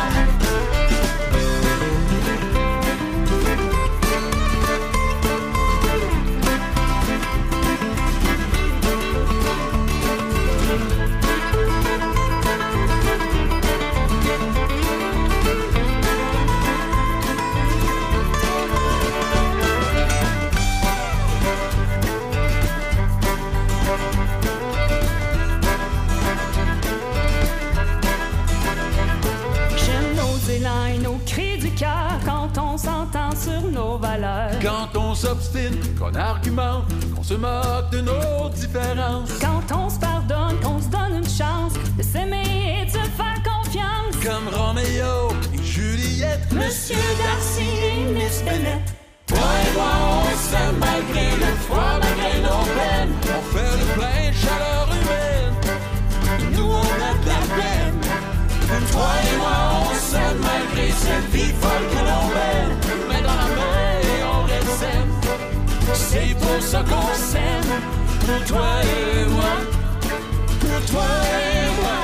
Quand on s'entend sur nos valeurs, quand on s'obstine, qu'on argumente, qu'on se moque de nos différences, quand on se pardonne, qu'on se donne une chance de s'aimer et de se faire confiance, comme Roméo et Juliette, Monsieur Darcy et Miss Bennett. Toi et moi on s'aime malgré le froid, malgré nos peines. On fait le plein de chaleur humaine, nous on a de la peine. Toi et moi on s'aime malgré cette vie folle que l'on mène. Mais dans la mer on récède, c'est pour ça qu'on s'aime. Toi et moi, toi et moi.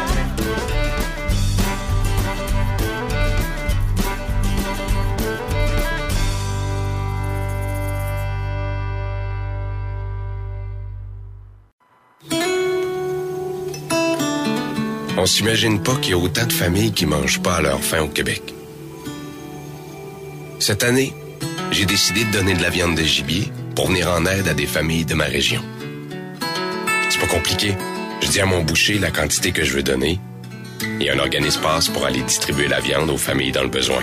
On s'imagine pas qu'il y a autant de familles qui mangent pas à leur faim au Québec. Cette année, j'ai décidé de donner de la viande de gibier pour venir en aide à des familles de ma région. C'est pas compliqué. Je dis à mon boucher la quantité que je veux donner et un organisme passe pour aller distribuer la viande aux familles dans le besoin.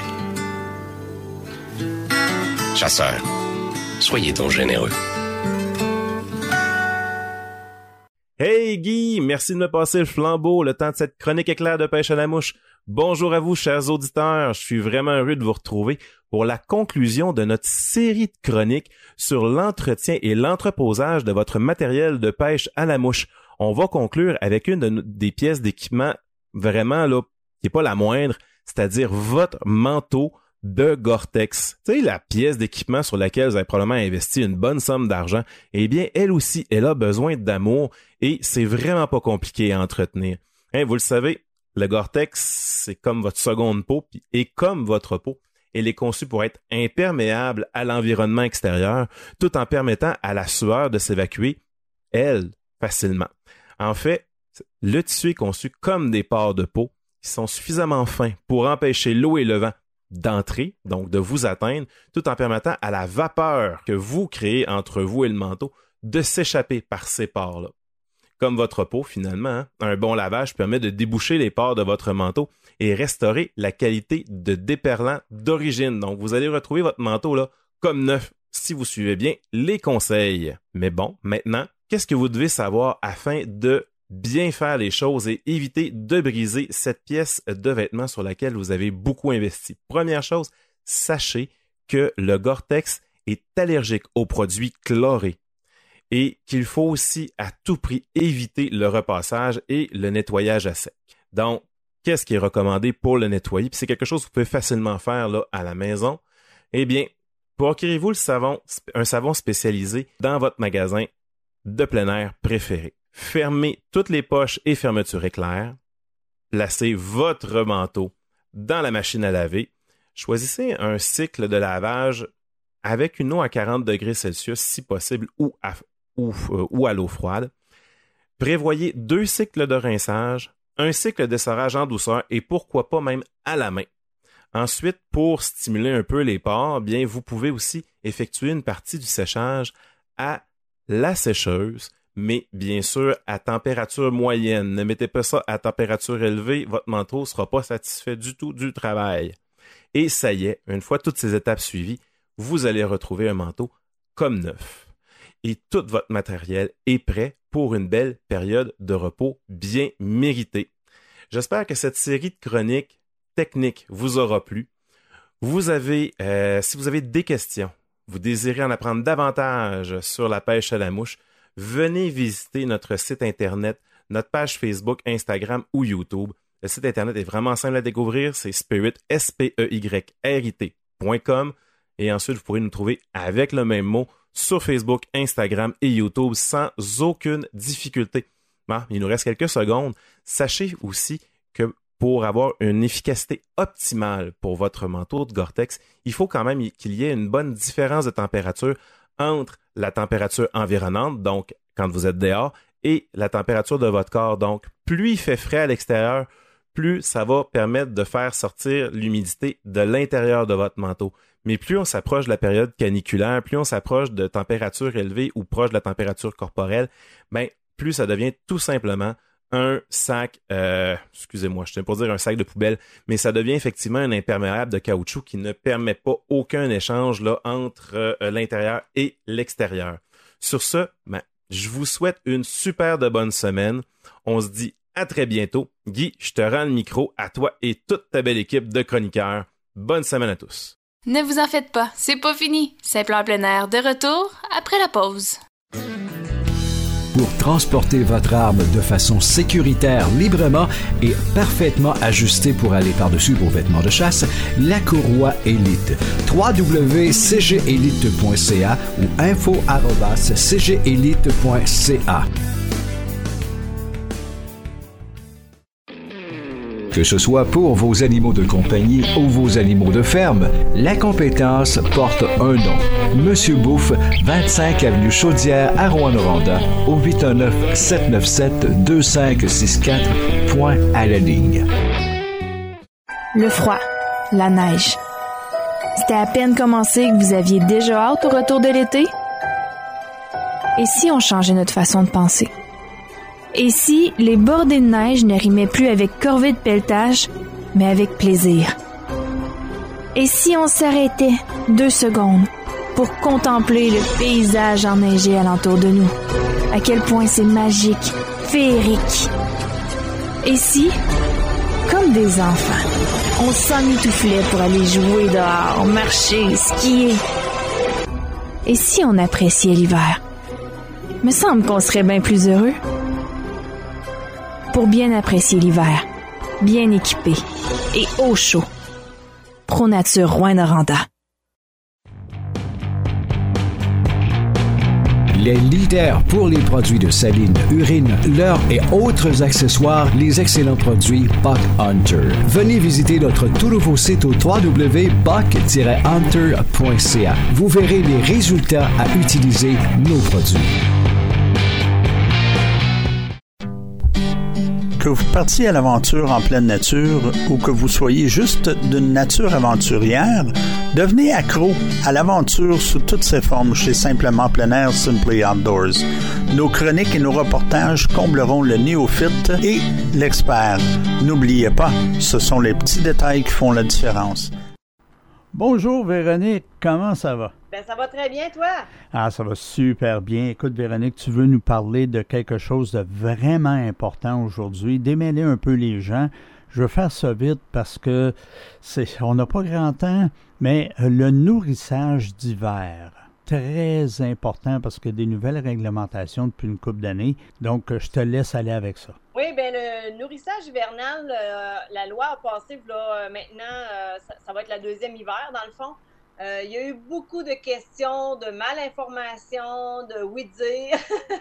Chasseurs, soyez donc généreux. Hey Guy, merci de me passer le flambeau le temps de cette chronique éclair de pêche à la mouche. Bonjour à vous, chers auditeurs. Je suis vraiment heureux de vous retrouver pour la conclusion de notre série de chroniques sur l'entretien et l'entreposage de votre matériel de pêche à la mouche. On va conclure avec une de, des pièces d'équipement vraiment là, qui est pas la moindre, c'est-à-dire votre manteau de Gore-Tex. Tu sais, la pièce d'équipement sur laquelle vous avez probablement investi une bonne somme d'argent, eh bien, elle aussi, elle a besoin d'amour et c'est vraiment pas compliqué à entretenir. Hein, vous le savez, le Gore-Tex, c'est comme votre seconde peau et comme votre peau, elle est conçue pour être imperméable à l'environnement extérieur tout en permettant à la sueur de s'évacuer, elle, facilement. En fait, le tissu est conçu comme des pores de peau qui sont suffisamment fins pour empêcher l'eau et le vent d'entrer, donc de vous atteindre, tout en permettant à la vapeur que vous créez entre vous et le manteau de s'échapper par ces pores-là. Comme votre peau, finalement, hein, un bon lavage permet de déboucher les pores de votre manteau et restaurer la qualité de déperlant d'origine. Donc, vous allez retrouver votre manteau là comme neuf si vous suivez bien les conseils. Mais bon, maintenant, qu'est-ce que vous devez savoir afin de bien faire les choses et éviter de briser cette pièce de vêtement sur laquelle vous avez beaucoup investi? Première chose, sachez que le Gore-Tex est allergique aux produits chlorés et qu'il faut aussi à tout prix éviter le repassage et le nettoyage à sec. Donc, qu'est-ce qui est recommandé pour le nettoyer? Puis c'est quelque chose que vous pouvez facilement faire là, à la maison. Eh bien, Procurez-vous le savon, un savon spécialisé dans votre magasin de plein air préféré. Fermez toutes les poches et fermetures éclairs. Placez votre manteau dans la machine à laver. Choisissez un cycle de lavage avec une eau à quarante degrés Celsius si possible ou à, ou, euh, ou à l'eau froide. Prévoyez deux cycles de rinçage, un cycle d'essorage en douceur et pourquoi pas même à la main. Ensuite, pour stimuler un peu les pores, bien, vous pouvez aussi effectuer une partie du séchage à la sécheuse, mais bien sûr à température moyenne. Ne mettez pas ça à température élevée, votre manteau ne sera pas satisfait du tout du travail. Et ça y est, une fois toutes ces étapes suivies, vous allez retrouver un manteau comme neuf. Et tout votre matériel est prêt pour une belle période de repos bien méritée. J'espère que cette série de chroniques techniques vous aura plu. Vous avez, euh, si vous avez des questions, vous désirez en apprendre davantage sur la pêche à la mouche, venez visiter notre site Internet, notre page Facebook, Instagram ou YouTube. Le site Internet est vraiment simple à découvrir, c'est spirit, S P E Y R I T point com. Et ensuite, vous pourrez nous trouver avec le même mot sur Facebook, Instagram et YouTube sans aucune difficulté. Bon, il nous reste quelques secondes. Sachez aussi que pour avoir une efficacité optimale pour votre manteau de Gore-Tex, il faut quand même qu'il y ait une bonne différence de température entre la température environnante, donc quand vous êtes dehors, et la température de votre corps. Donc, plus il fait frais à l'extérieur, plus ça va permettre de faire sortir l'humidité de l'intérieur de votre manteau. Mais plus on s'approche de la période caniculaire, plus on s'approche de températures élevées ou proche de la température corporelle, ben, plus ça devient tout simplement un sac, euh, excusez-moi, je tiens pour dire un sac de poubelle, mais ça devient effectivement un imperméable de caoutchouc qui ne permet pas aucun échange là, entre euh, l'intérieur et l'extérieur. Sur ce, ben, je vous souhaite une super de bonne semaine. On se dit à très bientôt. Guy, je te rends le micro à toi et toute ta belle équipe de chroniqueurs. Bonne semaine à tous. Ne vous en faites pas, c'est pas fini. Simple en plein air de retour après la pause. Pour transporter votre arme de façon sécuritaire, librement et parfaitement ajustée pour aller par-dessus vos vêtements de chasse, la Courroie Élite. w w w point c g élite point c a ou info arobase c g élite point c a. Que ce soit pour vos animaux de compagnie ou vos animaux de ferme, la compétence porte un nom. Monsieur Bouffe, vingt-cinq avenue Chaudière à Rouyn-Noranda, au huit un neuf, sept neuf sept, deux cinq six quatre, point à la ligne. Le froid, la neige. C'était à peine commencé que vous aviez déjà hâte au retour de l'été? Et si on changeait notre façon de penser? Et si les bordées de neige ne rimaient plus avec corvée de pelletage, mais avec plaisir? Et si on s'arrêtait deux secondes pour contempler le paysage enneigé alentour de nous? À quel point c'est magique, féerique. Et si, comme des enfants, on s'emmitouflait pour aller jouer dehors, marcher, skier? Et si on appréciait l'hiver? Me semble qu'on serait bien plus heureux. Pour bien apprécier l'hiver, bien équipé et au chaud. ProNature Rouyn-Noranda. Les leaders pour les produits de saline, urine, leurre et autres accessoires, les excellents produits Buck Hunter. Venez visiter notre tout nouveau site au w w w point buck tiret hunter point c a. Vous verrez les résultats à utiliser nos produits. Que vous partiez à l'aventure en pleine nature ou que vous soyez juste d'une nature aventurière, devenez accro à l'aventure sous toutes ses formes chez Simplement Plein Air Simply Outdoors. Nos chroniques et nos reportages combleront le néophyte et l'expert. N'oubliez pas, ce sont les petits détails qui font la différence. Bonjour Véronique, comment ça va? Ben, ça va très bien, toi? Ah, ça va super bien. Écoute, Véronique, tu veux nous parler de quelque chose de vraiment important aujourd'hui, démêler un peu les gens. Je veux faire ça vite parce que c'est, on n'a pas grand temps, mais le nourrissage d'hiver, très important parce qu'il y a des nouvelles réglementations depuis une couple d'années. Donc, je te laisse aller avec ça. Oui, bien, le nourrissage hivernal, euh, la loi a passé là, maintenant, euh, ça, ça va être la deuxième hiver, dans le fond. Euh, il y a eu beaucoup de questions, de malinformation, de oui-dire.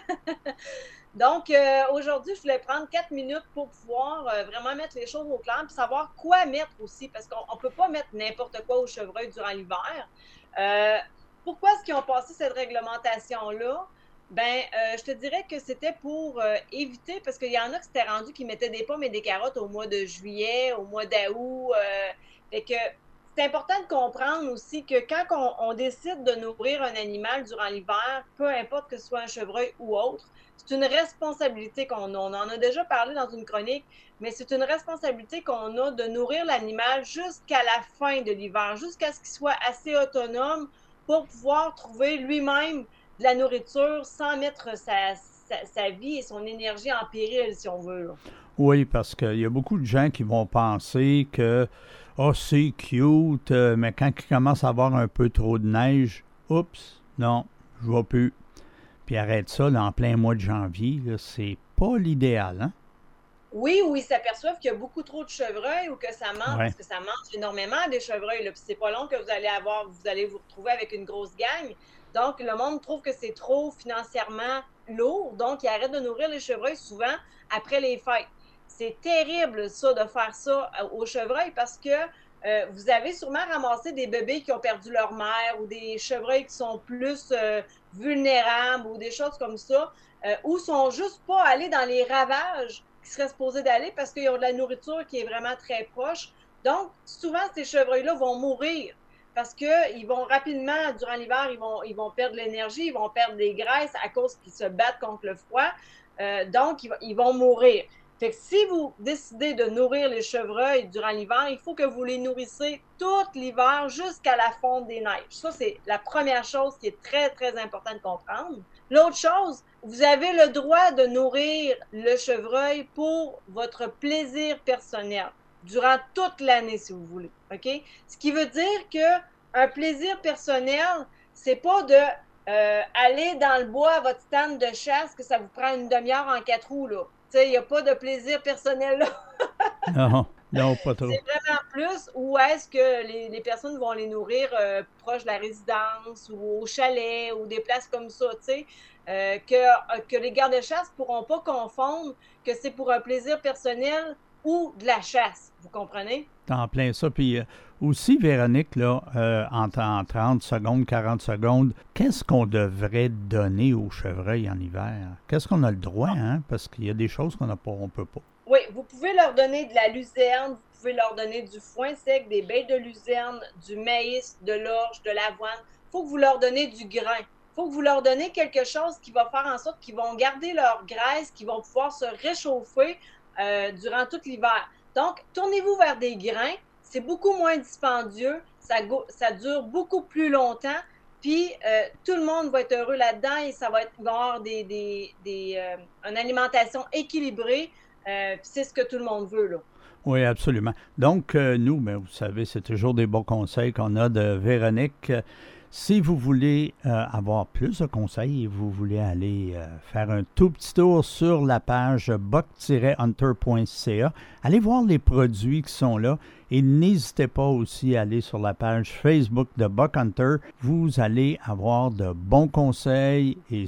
Donc, euh, aujourd'hui, je voulais prendre quatre minutes pour pouvoir euh, vraiment mettre les choses au clair et savoir quoi mettre aussi, parce qu'on ne peut pas mettre n'importe quoi au chevreuil durant l'hiver. Euh, pourquoi est-ce qu'ils ont passé cette réglementation-là? Ben, euh, je te dirais que c'était pour euh, éviter, parce qu'il y en a qui s'étaient rendus qui mettaient des pommes et des carottes au mois de juillet, au mois d'août. Euh, fait que c'est important de comprendre aussi que quand on, on décide de nourrir un animal durant l'hiver, peu importe que ce soit un chevreuil ou autre, c'est une responsabilité qu'on a. On en a déjà parlé dans une chronique, mais c'est une responsabilité qu'on a de nourrir l'animal jusqu'à la fin de l'hiver, jusqu'à ce qu'il soit assez autonome pour pouvoir trouver lui-même de la nourriture sans mettre sa, sa, sa vie et son énergie en péril, si on veut. Là. Oui, parce qu'il y a beaucoup de gens qui vont penser que « oh, c'est cute, mais quand il commence à avoir un peu trop de neige, oups, non, je ne vais plus. » Puis arrête ça là, en plein mois de janvier, là, c'est pas l'idéal, hein? Oui, ou ils s'aperçoivent qu'il y a beaucoup trop de chevreuils ou que ça mange, ouais. parce que ça mange énormément des chevreuils. Là, puis c'est pas long que vous allez avoir, vous allez vous retrouver avec une grosse gang. Donc, le monde trouve que c'est trop financièrement lourd, donc ils arrêtent de nourrir les chevreuils souvent après les fêtes. C'est terrible, ça, de faire ça aux chevreuils parce que euh, vous avez sûrement ramassé des bébés qui ont perdu leur mère ou des chevreuils qui sont plus euh, vulnérables ou des choses comme ça, euh, ou sont juste pas allés dans les ravages qui seraient supposés d'aller parce qu'ils ont de la nourriture qui est vraiment très proche. Donc, souvent, ces chevreuils-là vont mourir parce qu'ils vont rapidement, durant l'hiver, ils vont, ils vont perdre l'énergie, ils vont perdre des graisses à cause qu'ils se battent contre le froid. Euh, donc, ils, ils vont mourir. Fait que si vous décidez de nourrir les chevreuils durant l'hiver, il faut que vous les nourrissez tout l'hiver jusqu'à la fonte des neiges. Ça, c'est la première chose qui est très, très importante de comprendre. L'autre chose, vous avez le droit de nourrir le chevreuil pour votre plaisir personnel durant toute l'année, si vous voulez. OK? Ce qui veut dire que un plaisir personnel, c'est pas de euh, aller dans le bois à votre stand de chasse que ça vous prend une demi-heure en quatre roues, là. Tu sais, il n'y a pas de plaisir personnel là. non, non, pas trop. C'est vraiment plus où est-ce que les, les personnes vont les nourrir euh, proche de la résidence ou au chalet ou des places comme ça, tu sais, euh, que, que les gardes-chasse ne pourront pas confondre que c'est pour un plaisir personnel ou de la chasse, vous comprenez? En plein ça. Puis euh, aussi, Véronique, là, euh, en, en trente secondes, quarante secondes, qu'est-ce qu'on devrait donner aux chevreuils en hiver? Qu'est-ce qu'on a le droit, hein? Parce qu'il y a des choses qu'on n'a pas, on peut pas. Oui, vous pouvez leur donner de la luzerne, vous pouvez leur donner du foin sec, des baies de luzerne, du maïs, de l'orge, de l'avoine. Il faut que vous leur donnez du grain. Il faut que vous leur donnez quelque chose qui va faire en sorte qu'ils vont garder leur graisse, qu'ils vont pouvoir se réchauffer euh, durant tout l'hiver. Donc, tournez-vous vers des grains. C'est beaucoup moins dispendieux. Ça, go- ça dure beaucoup plus longtemps. Puis, euh, tout le monde va être heureux là-dedans et ça va être, il va y avoir des, des, des, euh, une alimentation équilibrée. Euh, puis c'est ce que tout le monde veut, là. Oui, absolument. Donc, euh, nous, ben, vous savez, c'est toujours des bons conseils qu'on a de Véronique. Si vous voulez euh, avoir plus de conseils et vous voulez aller euh, faire un tout petit tour sur la page buck tiret hunter point c a, allez voir les produits qui sont là et n'hésitez pas aussi à aller sur la page Facebook de Buck Hunter. Vous allez avoir de bons conseils et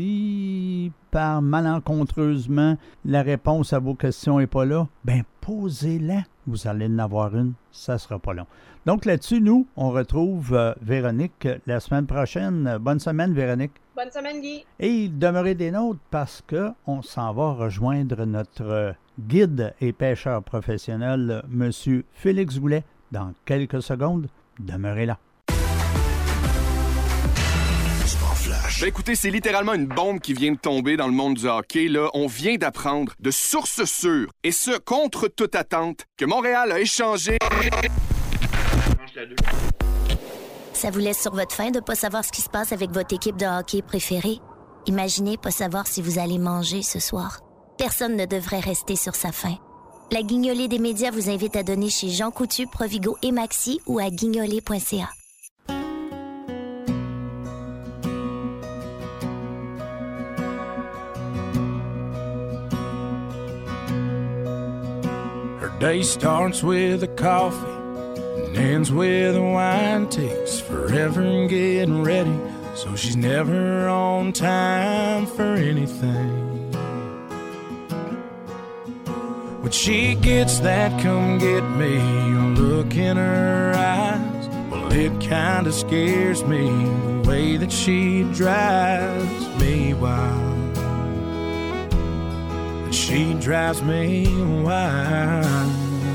si par malencontreusement la réponse à vos questions n'est pas là, ben posez-la. Vous allez en avoir une, ça ne sera pas long. Donc là-dessus, nous, on retrouve euh, Véronique la semaine prochaine. Bonne semaine, Véronique. Bonne semaine, Guy. Et demeurez des nôtres parce qu'on s'en va rejoindre notre guide et pêcheur professionnel, M. Félix Goulet, dans quelques secondes. Demeurez là. Ben écoutez, c'est littéralement une bombe qui vient de tomber dans le monde du hockey. Là, on vient d'apprendre de sources sûres, et ce, contre toute attente, que Montréal a échangé... Ça vous laisse sur votre faim de ne pas savoir ce qui se passe avec votre équipe de hockey préférée? Imaginez pas savoir si vous allez manger ce soir. Personne ne devrait rester sur sa faim. La Guignolée des médias vous invite à donner chez Jean Coutu, Provigo et Maxi ou à guignolée point c a. Day starts with a coffee and ends with a wine, takes forever in getting ready, so she's never on time for anything. When she gets that come get me look in her eyes, well, it kinda scares me the way that she drives me wild. She drives me wild.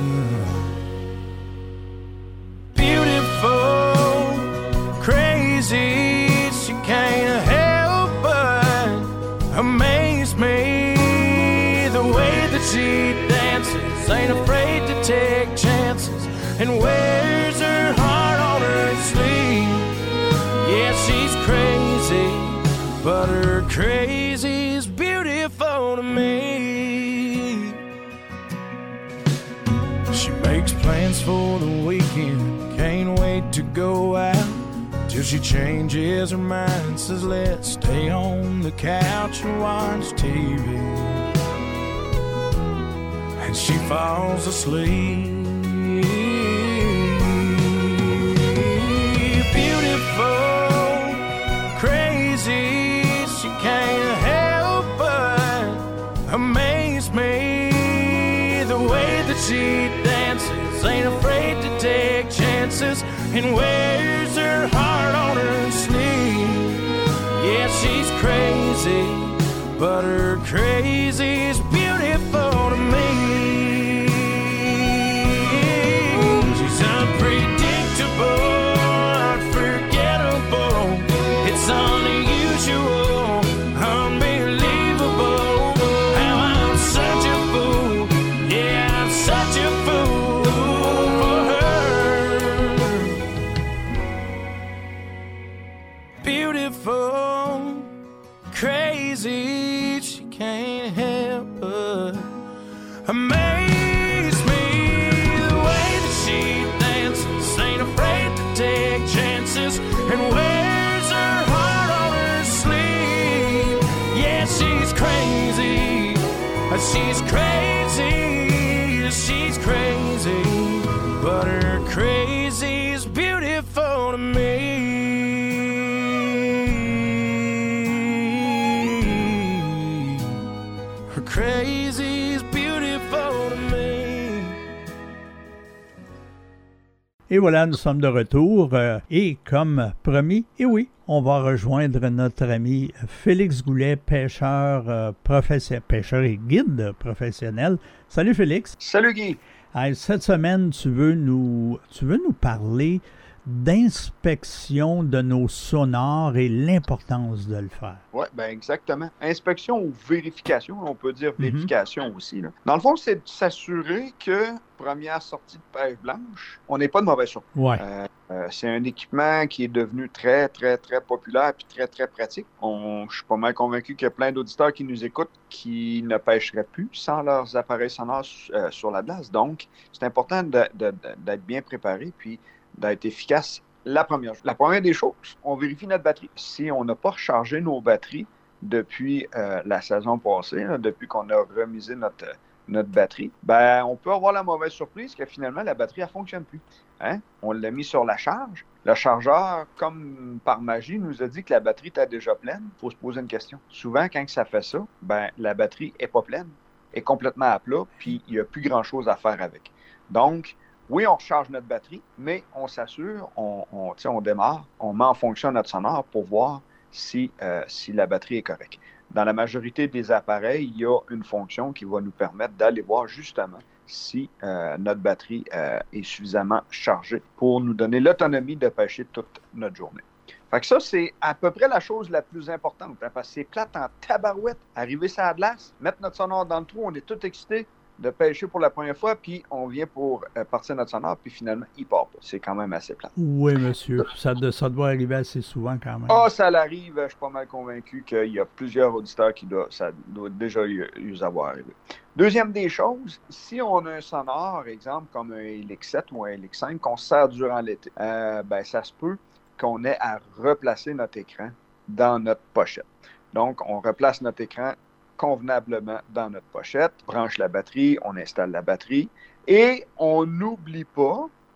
Beautiful, crazy, she can't help but amaze me. The way that she dances, ain't afraid to take chances, and wears her heart on her sleeve. Yeah, she's crazy, but her crazy's beautiful to me. She makes plans for the weekend, can't wait to go out, till she changes her mind, says let's stay on the couch and watch T V. And she falls asleep. Beautiful, crazy, she can't help but amaze me. The way that she dances, ain't afraid to take chances, and wears her heart on her sleeve. Yeah, she's crazy, but her crazy's beautiful to me. She's unpredictable, unforgettable, it's unusual, unbelievable, how I'm such a fool, yeah, I'm such a fool for her. Beautiful, crazy, she can't help but amaze me. The way that she dances, ain't afraid to take chances, and wears her heart on her sleeve. Yeah, she's crazy, she's crazy, she's crazy, but her crazy's beautiful to me. Her crazy's beautiful to me. Et voilà, nous sommes de retour. euh, et comme promis, et oui, on va rejoindre notre ami Félix Goulet, pêcheur, euh, professe- pêcheur et guide professionnel. Salut Félix. Salut Guy. Hey, cette semaine, tu veux nous, tu veux nous parler d'inspection de nos sonars et l'importance de le faire. Oui, ben exactement. Inspection ou vérification, on peut dire Mhm. vérification aussi. Là. Dans le fond, c'est de s'assurer que, première sortie de pêche blanche, on n'est pas de mauvaise surprise. Ouais. Euh, euh, c'est un équipement qui est devenu très, très, très populaire et très, très pratique. On, je suis pas mal convaincu qu'il y a plein d'auditeurs qui nous écoutent qui ne pêcheraient plus sans leurs appareils sonores euh, sur la glace. Donc, c'est important de, de, de, d'être bien préparé puis d'être efficace. La première, la première des choses, on vérifie notre batterie. Si on n'a pas rechargé nos batteries depuis euh, la saison passée, là, depuis qu'on a remisé notre, notre batterie, ben, on peut avoir la mauvaise surprise que finalement, la batterie, elle ne fonctionne plus. Hein? On l'a mis sur la charge. Le chargeur, comme par magie, nous a dit que la batterie était déjà pleine. Il faut se poser une question. Souvent, quand ça fait ça, ben, la batterie n'est pas pleine, est complètement à plat, puis il n'y a plus grand-chose à faire avec. Donc, oui, on recharge notre batterie, mais on s'assure, on, on, on démarre, on met en fonction notre sonore pour voir si, euh, si la batterie est correcte. Dans la majorité des appareils, il y a une fonction qui va nous permettre d'aller voir justement si euh, notre batterie euh, est suffisamment chargée pour nous donner l'autonomie de pêcher toute notre journée. Fait que ça, c'est à peu près la chose la plus importante, hein, parce que c'est plate en tabarouette, arriver sur la glace, mettre notre sonore dans le trou, on est tout excité de pêcher pour la première fois, puis on vient pour euh, partir notre sonore, puis finalement, il part pas. C'est quand même assez plate. Oui, monsieur. Ça, de, ça doit arriver assez souvent quand même. Ah, oh, ça l'arrive. Je suis pas mal convaincu qu'il y a plusieurs auditeurs qui doivent, ça doit déjà y, y avoir arrivé. Deuxième des choses, si on a un sonore, exemple, comme un L X sept ou un L X cinq, qu'on sert durant l'été, euh, ben, ça se peut qu'on ait à replacer notre écran dans notre pochette. Donc, on replace notre écran convenablement dans notre pochette, branche la batterie, on installe la batterie et on n'oublie pas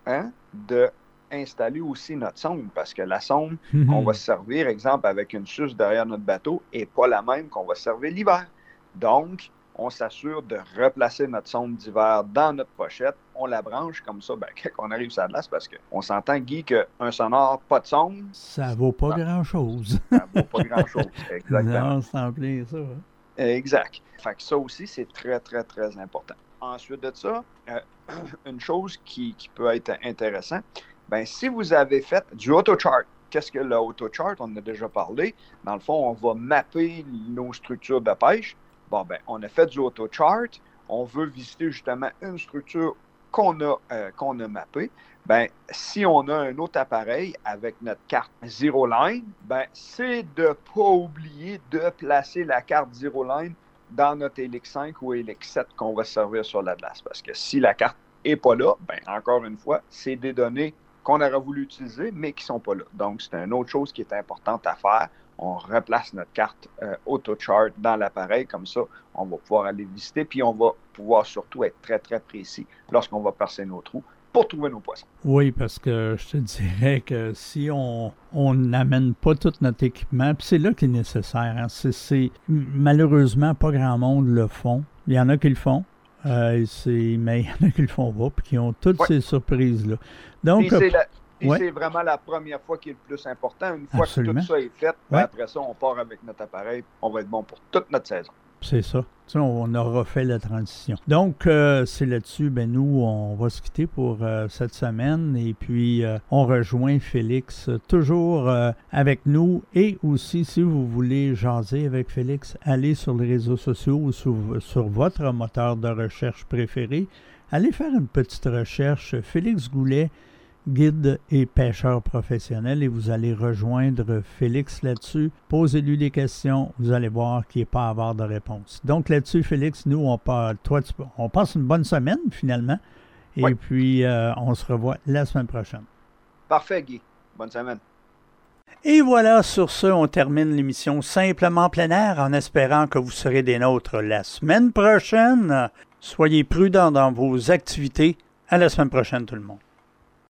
hein, de installer aussi notre sonde, parce que la sonde Mhm. qu'on va se servir, exemple, avec une suce derrière notre bateau, n'est pas la même qu'on va se servir l'hiver. Donc, on s'assure de replacer notre sonde d'hiver dans notre pochette. On la branche comme ça, ben, quand on arrive sur la glace, parce qu'on s'entend, Guy, qu'un sonore, pas de sonde, Ça vaut pas grand-chose. ça vaut pas grand-chose. Exactement. Non, c'est en plein ça. hein. Exact. Fait que ça aussi, c'est très, très, très important. Ensuite de ça, euh, une chose qui, qui peut être intéressante, ben, si vous avez fait du AutoChart, qu'est-ce que le AutoChart? On en a déjà parlé. Dans le fond, on va mapper nos structures de pêche. Bon, ben, on a fait du AutoChart. On veut visiter justement une structure qu'on a, euh, qu'on a mappée. Ben, si on a un autre appareil avec notre carte Zero Line, ben, c'est de ne pas oublier de placer la carte Zero Line dans notre Helix cinq ou Helix sept qu'on va servir sur l'Atlas. Parce que si la carte n'est pas là, ben, encore une fois, c'est des données qu'on aurait voulu utiliser, mais qui ne sont pas là. Donc, c'est une autre chose qui est importante à faire. On replace notre carte euh, AutoChart dans l'appareil. Comme ça, on va pouvoir aller visiter, puis on va pouvoir surtout être très, très précis lorsqu'on va percer nos trous pour trouver nos poissons. Oui, parce que je te dirais que si on on n'amène pas tout notre équipement, puis c'est là qu'il est nécessaire. Hein, c'est, c'est malheureusement pas grand monde le font. Il y en a qui le font, euh, c'est, mais il y en a qui le font pas, puis qui ont toutes Ouais. ces surprises-là. Donc, Puis c'est, la- puis ouais. c'est vraiment la première fois qui est le plus important. Une fois Absolument. que tout ça est fait, ben Ouais. après ça, on part avec notre appareil. On va être bon pour toute notre saison. C'est ça. Tu sais, on aura fait la transition. Donc, euh, c'est là-dessus, ben nous, on va se quitter pour euh, cette semaine et puis euh, on rejoint Félix euh, toujours euh, avec nous. Et aussi, si vous voulez jaser avec Félix, allez sur les réseaux sociaux ou sur, sur votre moteur de recherche préféré. Allez faire une petite recherche Félix Goulet, guide et pêcheur professionnel, et vous allez rejoindre Félix là-dessus. Posez-lui des questions, vous allez voir qu'il n'est pas à avoir de réponse. Donc là-dessus, Félix, nous, on, part, toi, tu, on passe une bonne semaine finalement, et Oui. puis euh, on se revoit la semaine prochaine. Parfait, Guy. Bonne semaine. Et voilà, sur ce, on termine l'émission Simplement plein air en espérant que vous serez des nôtres la semaine prochaine. Soyez prudents dans vos activités. À la semaine prochaine, tout le monde.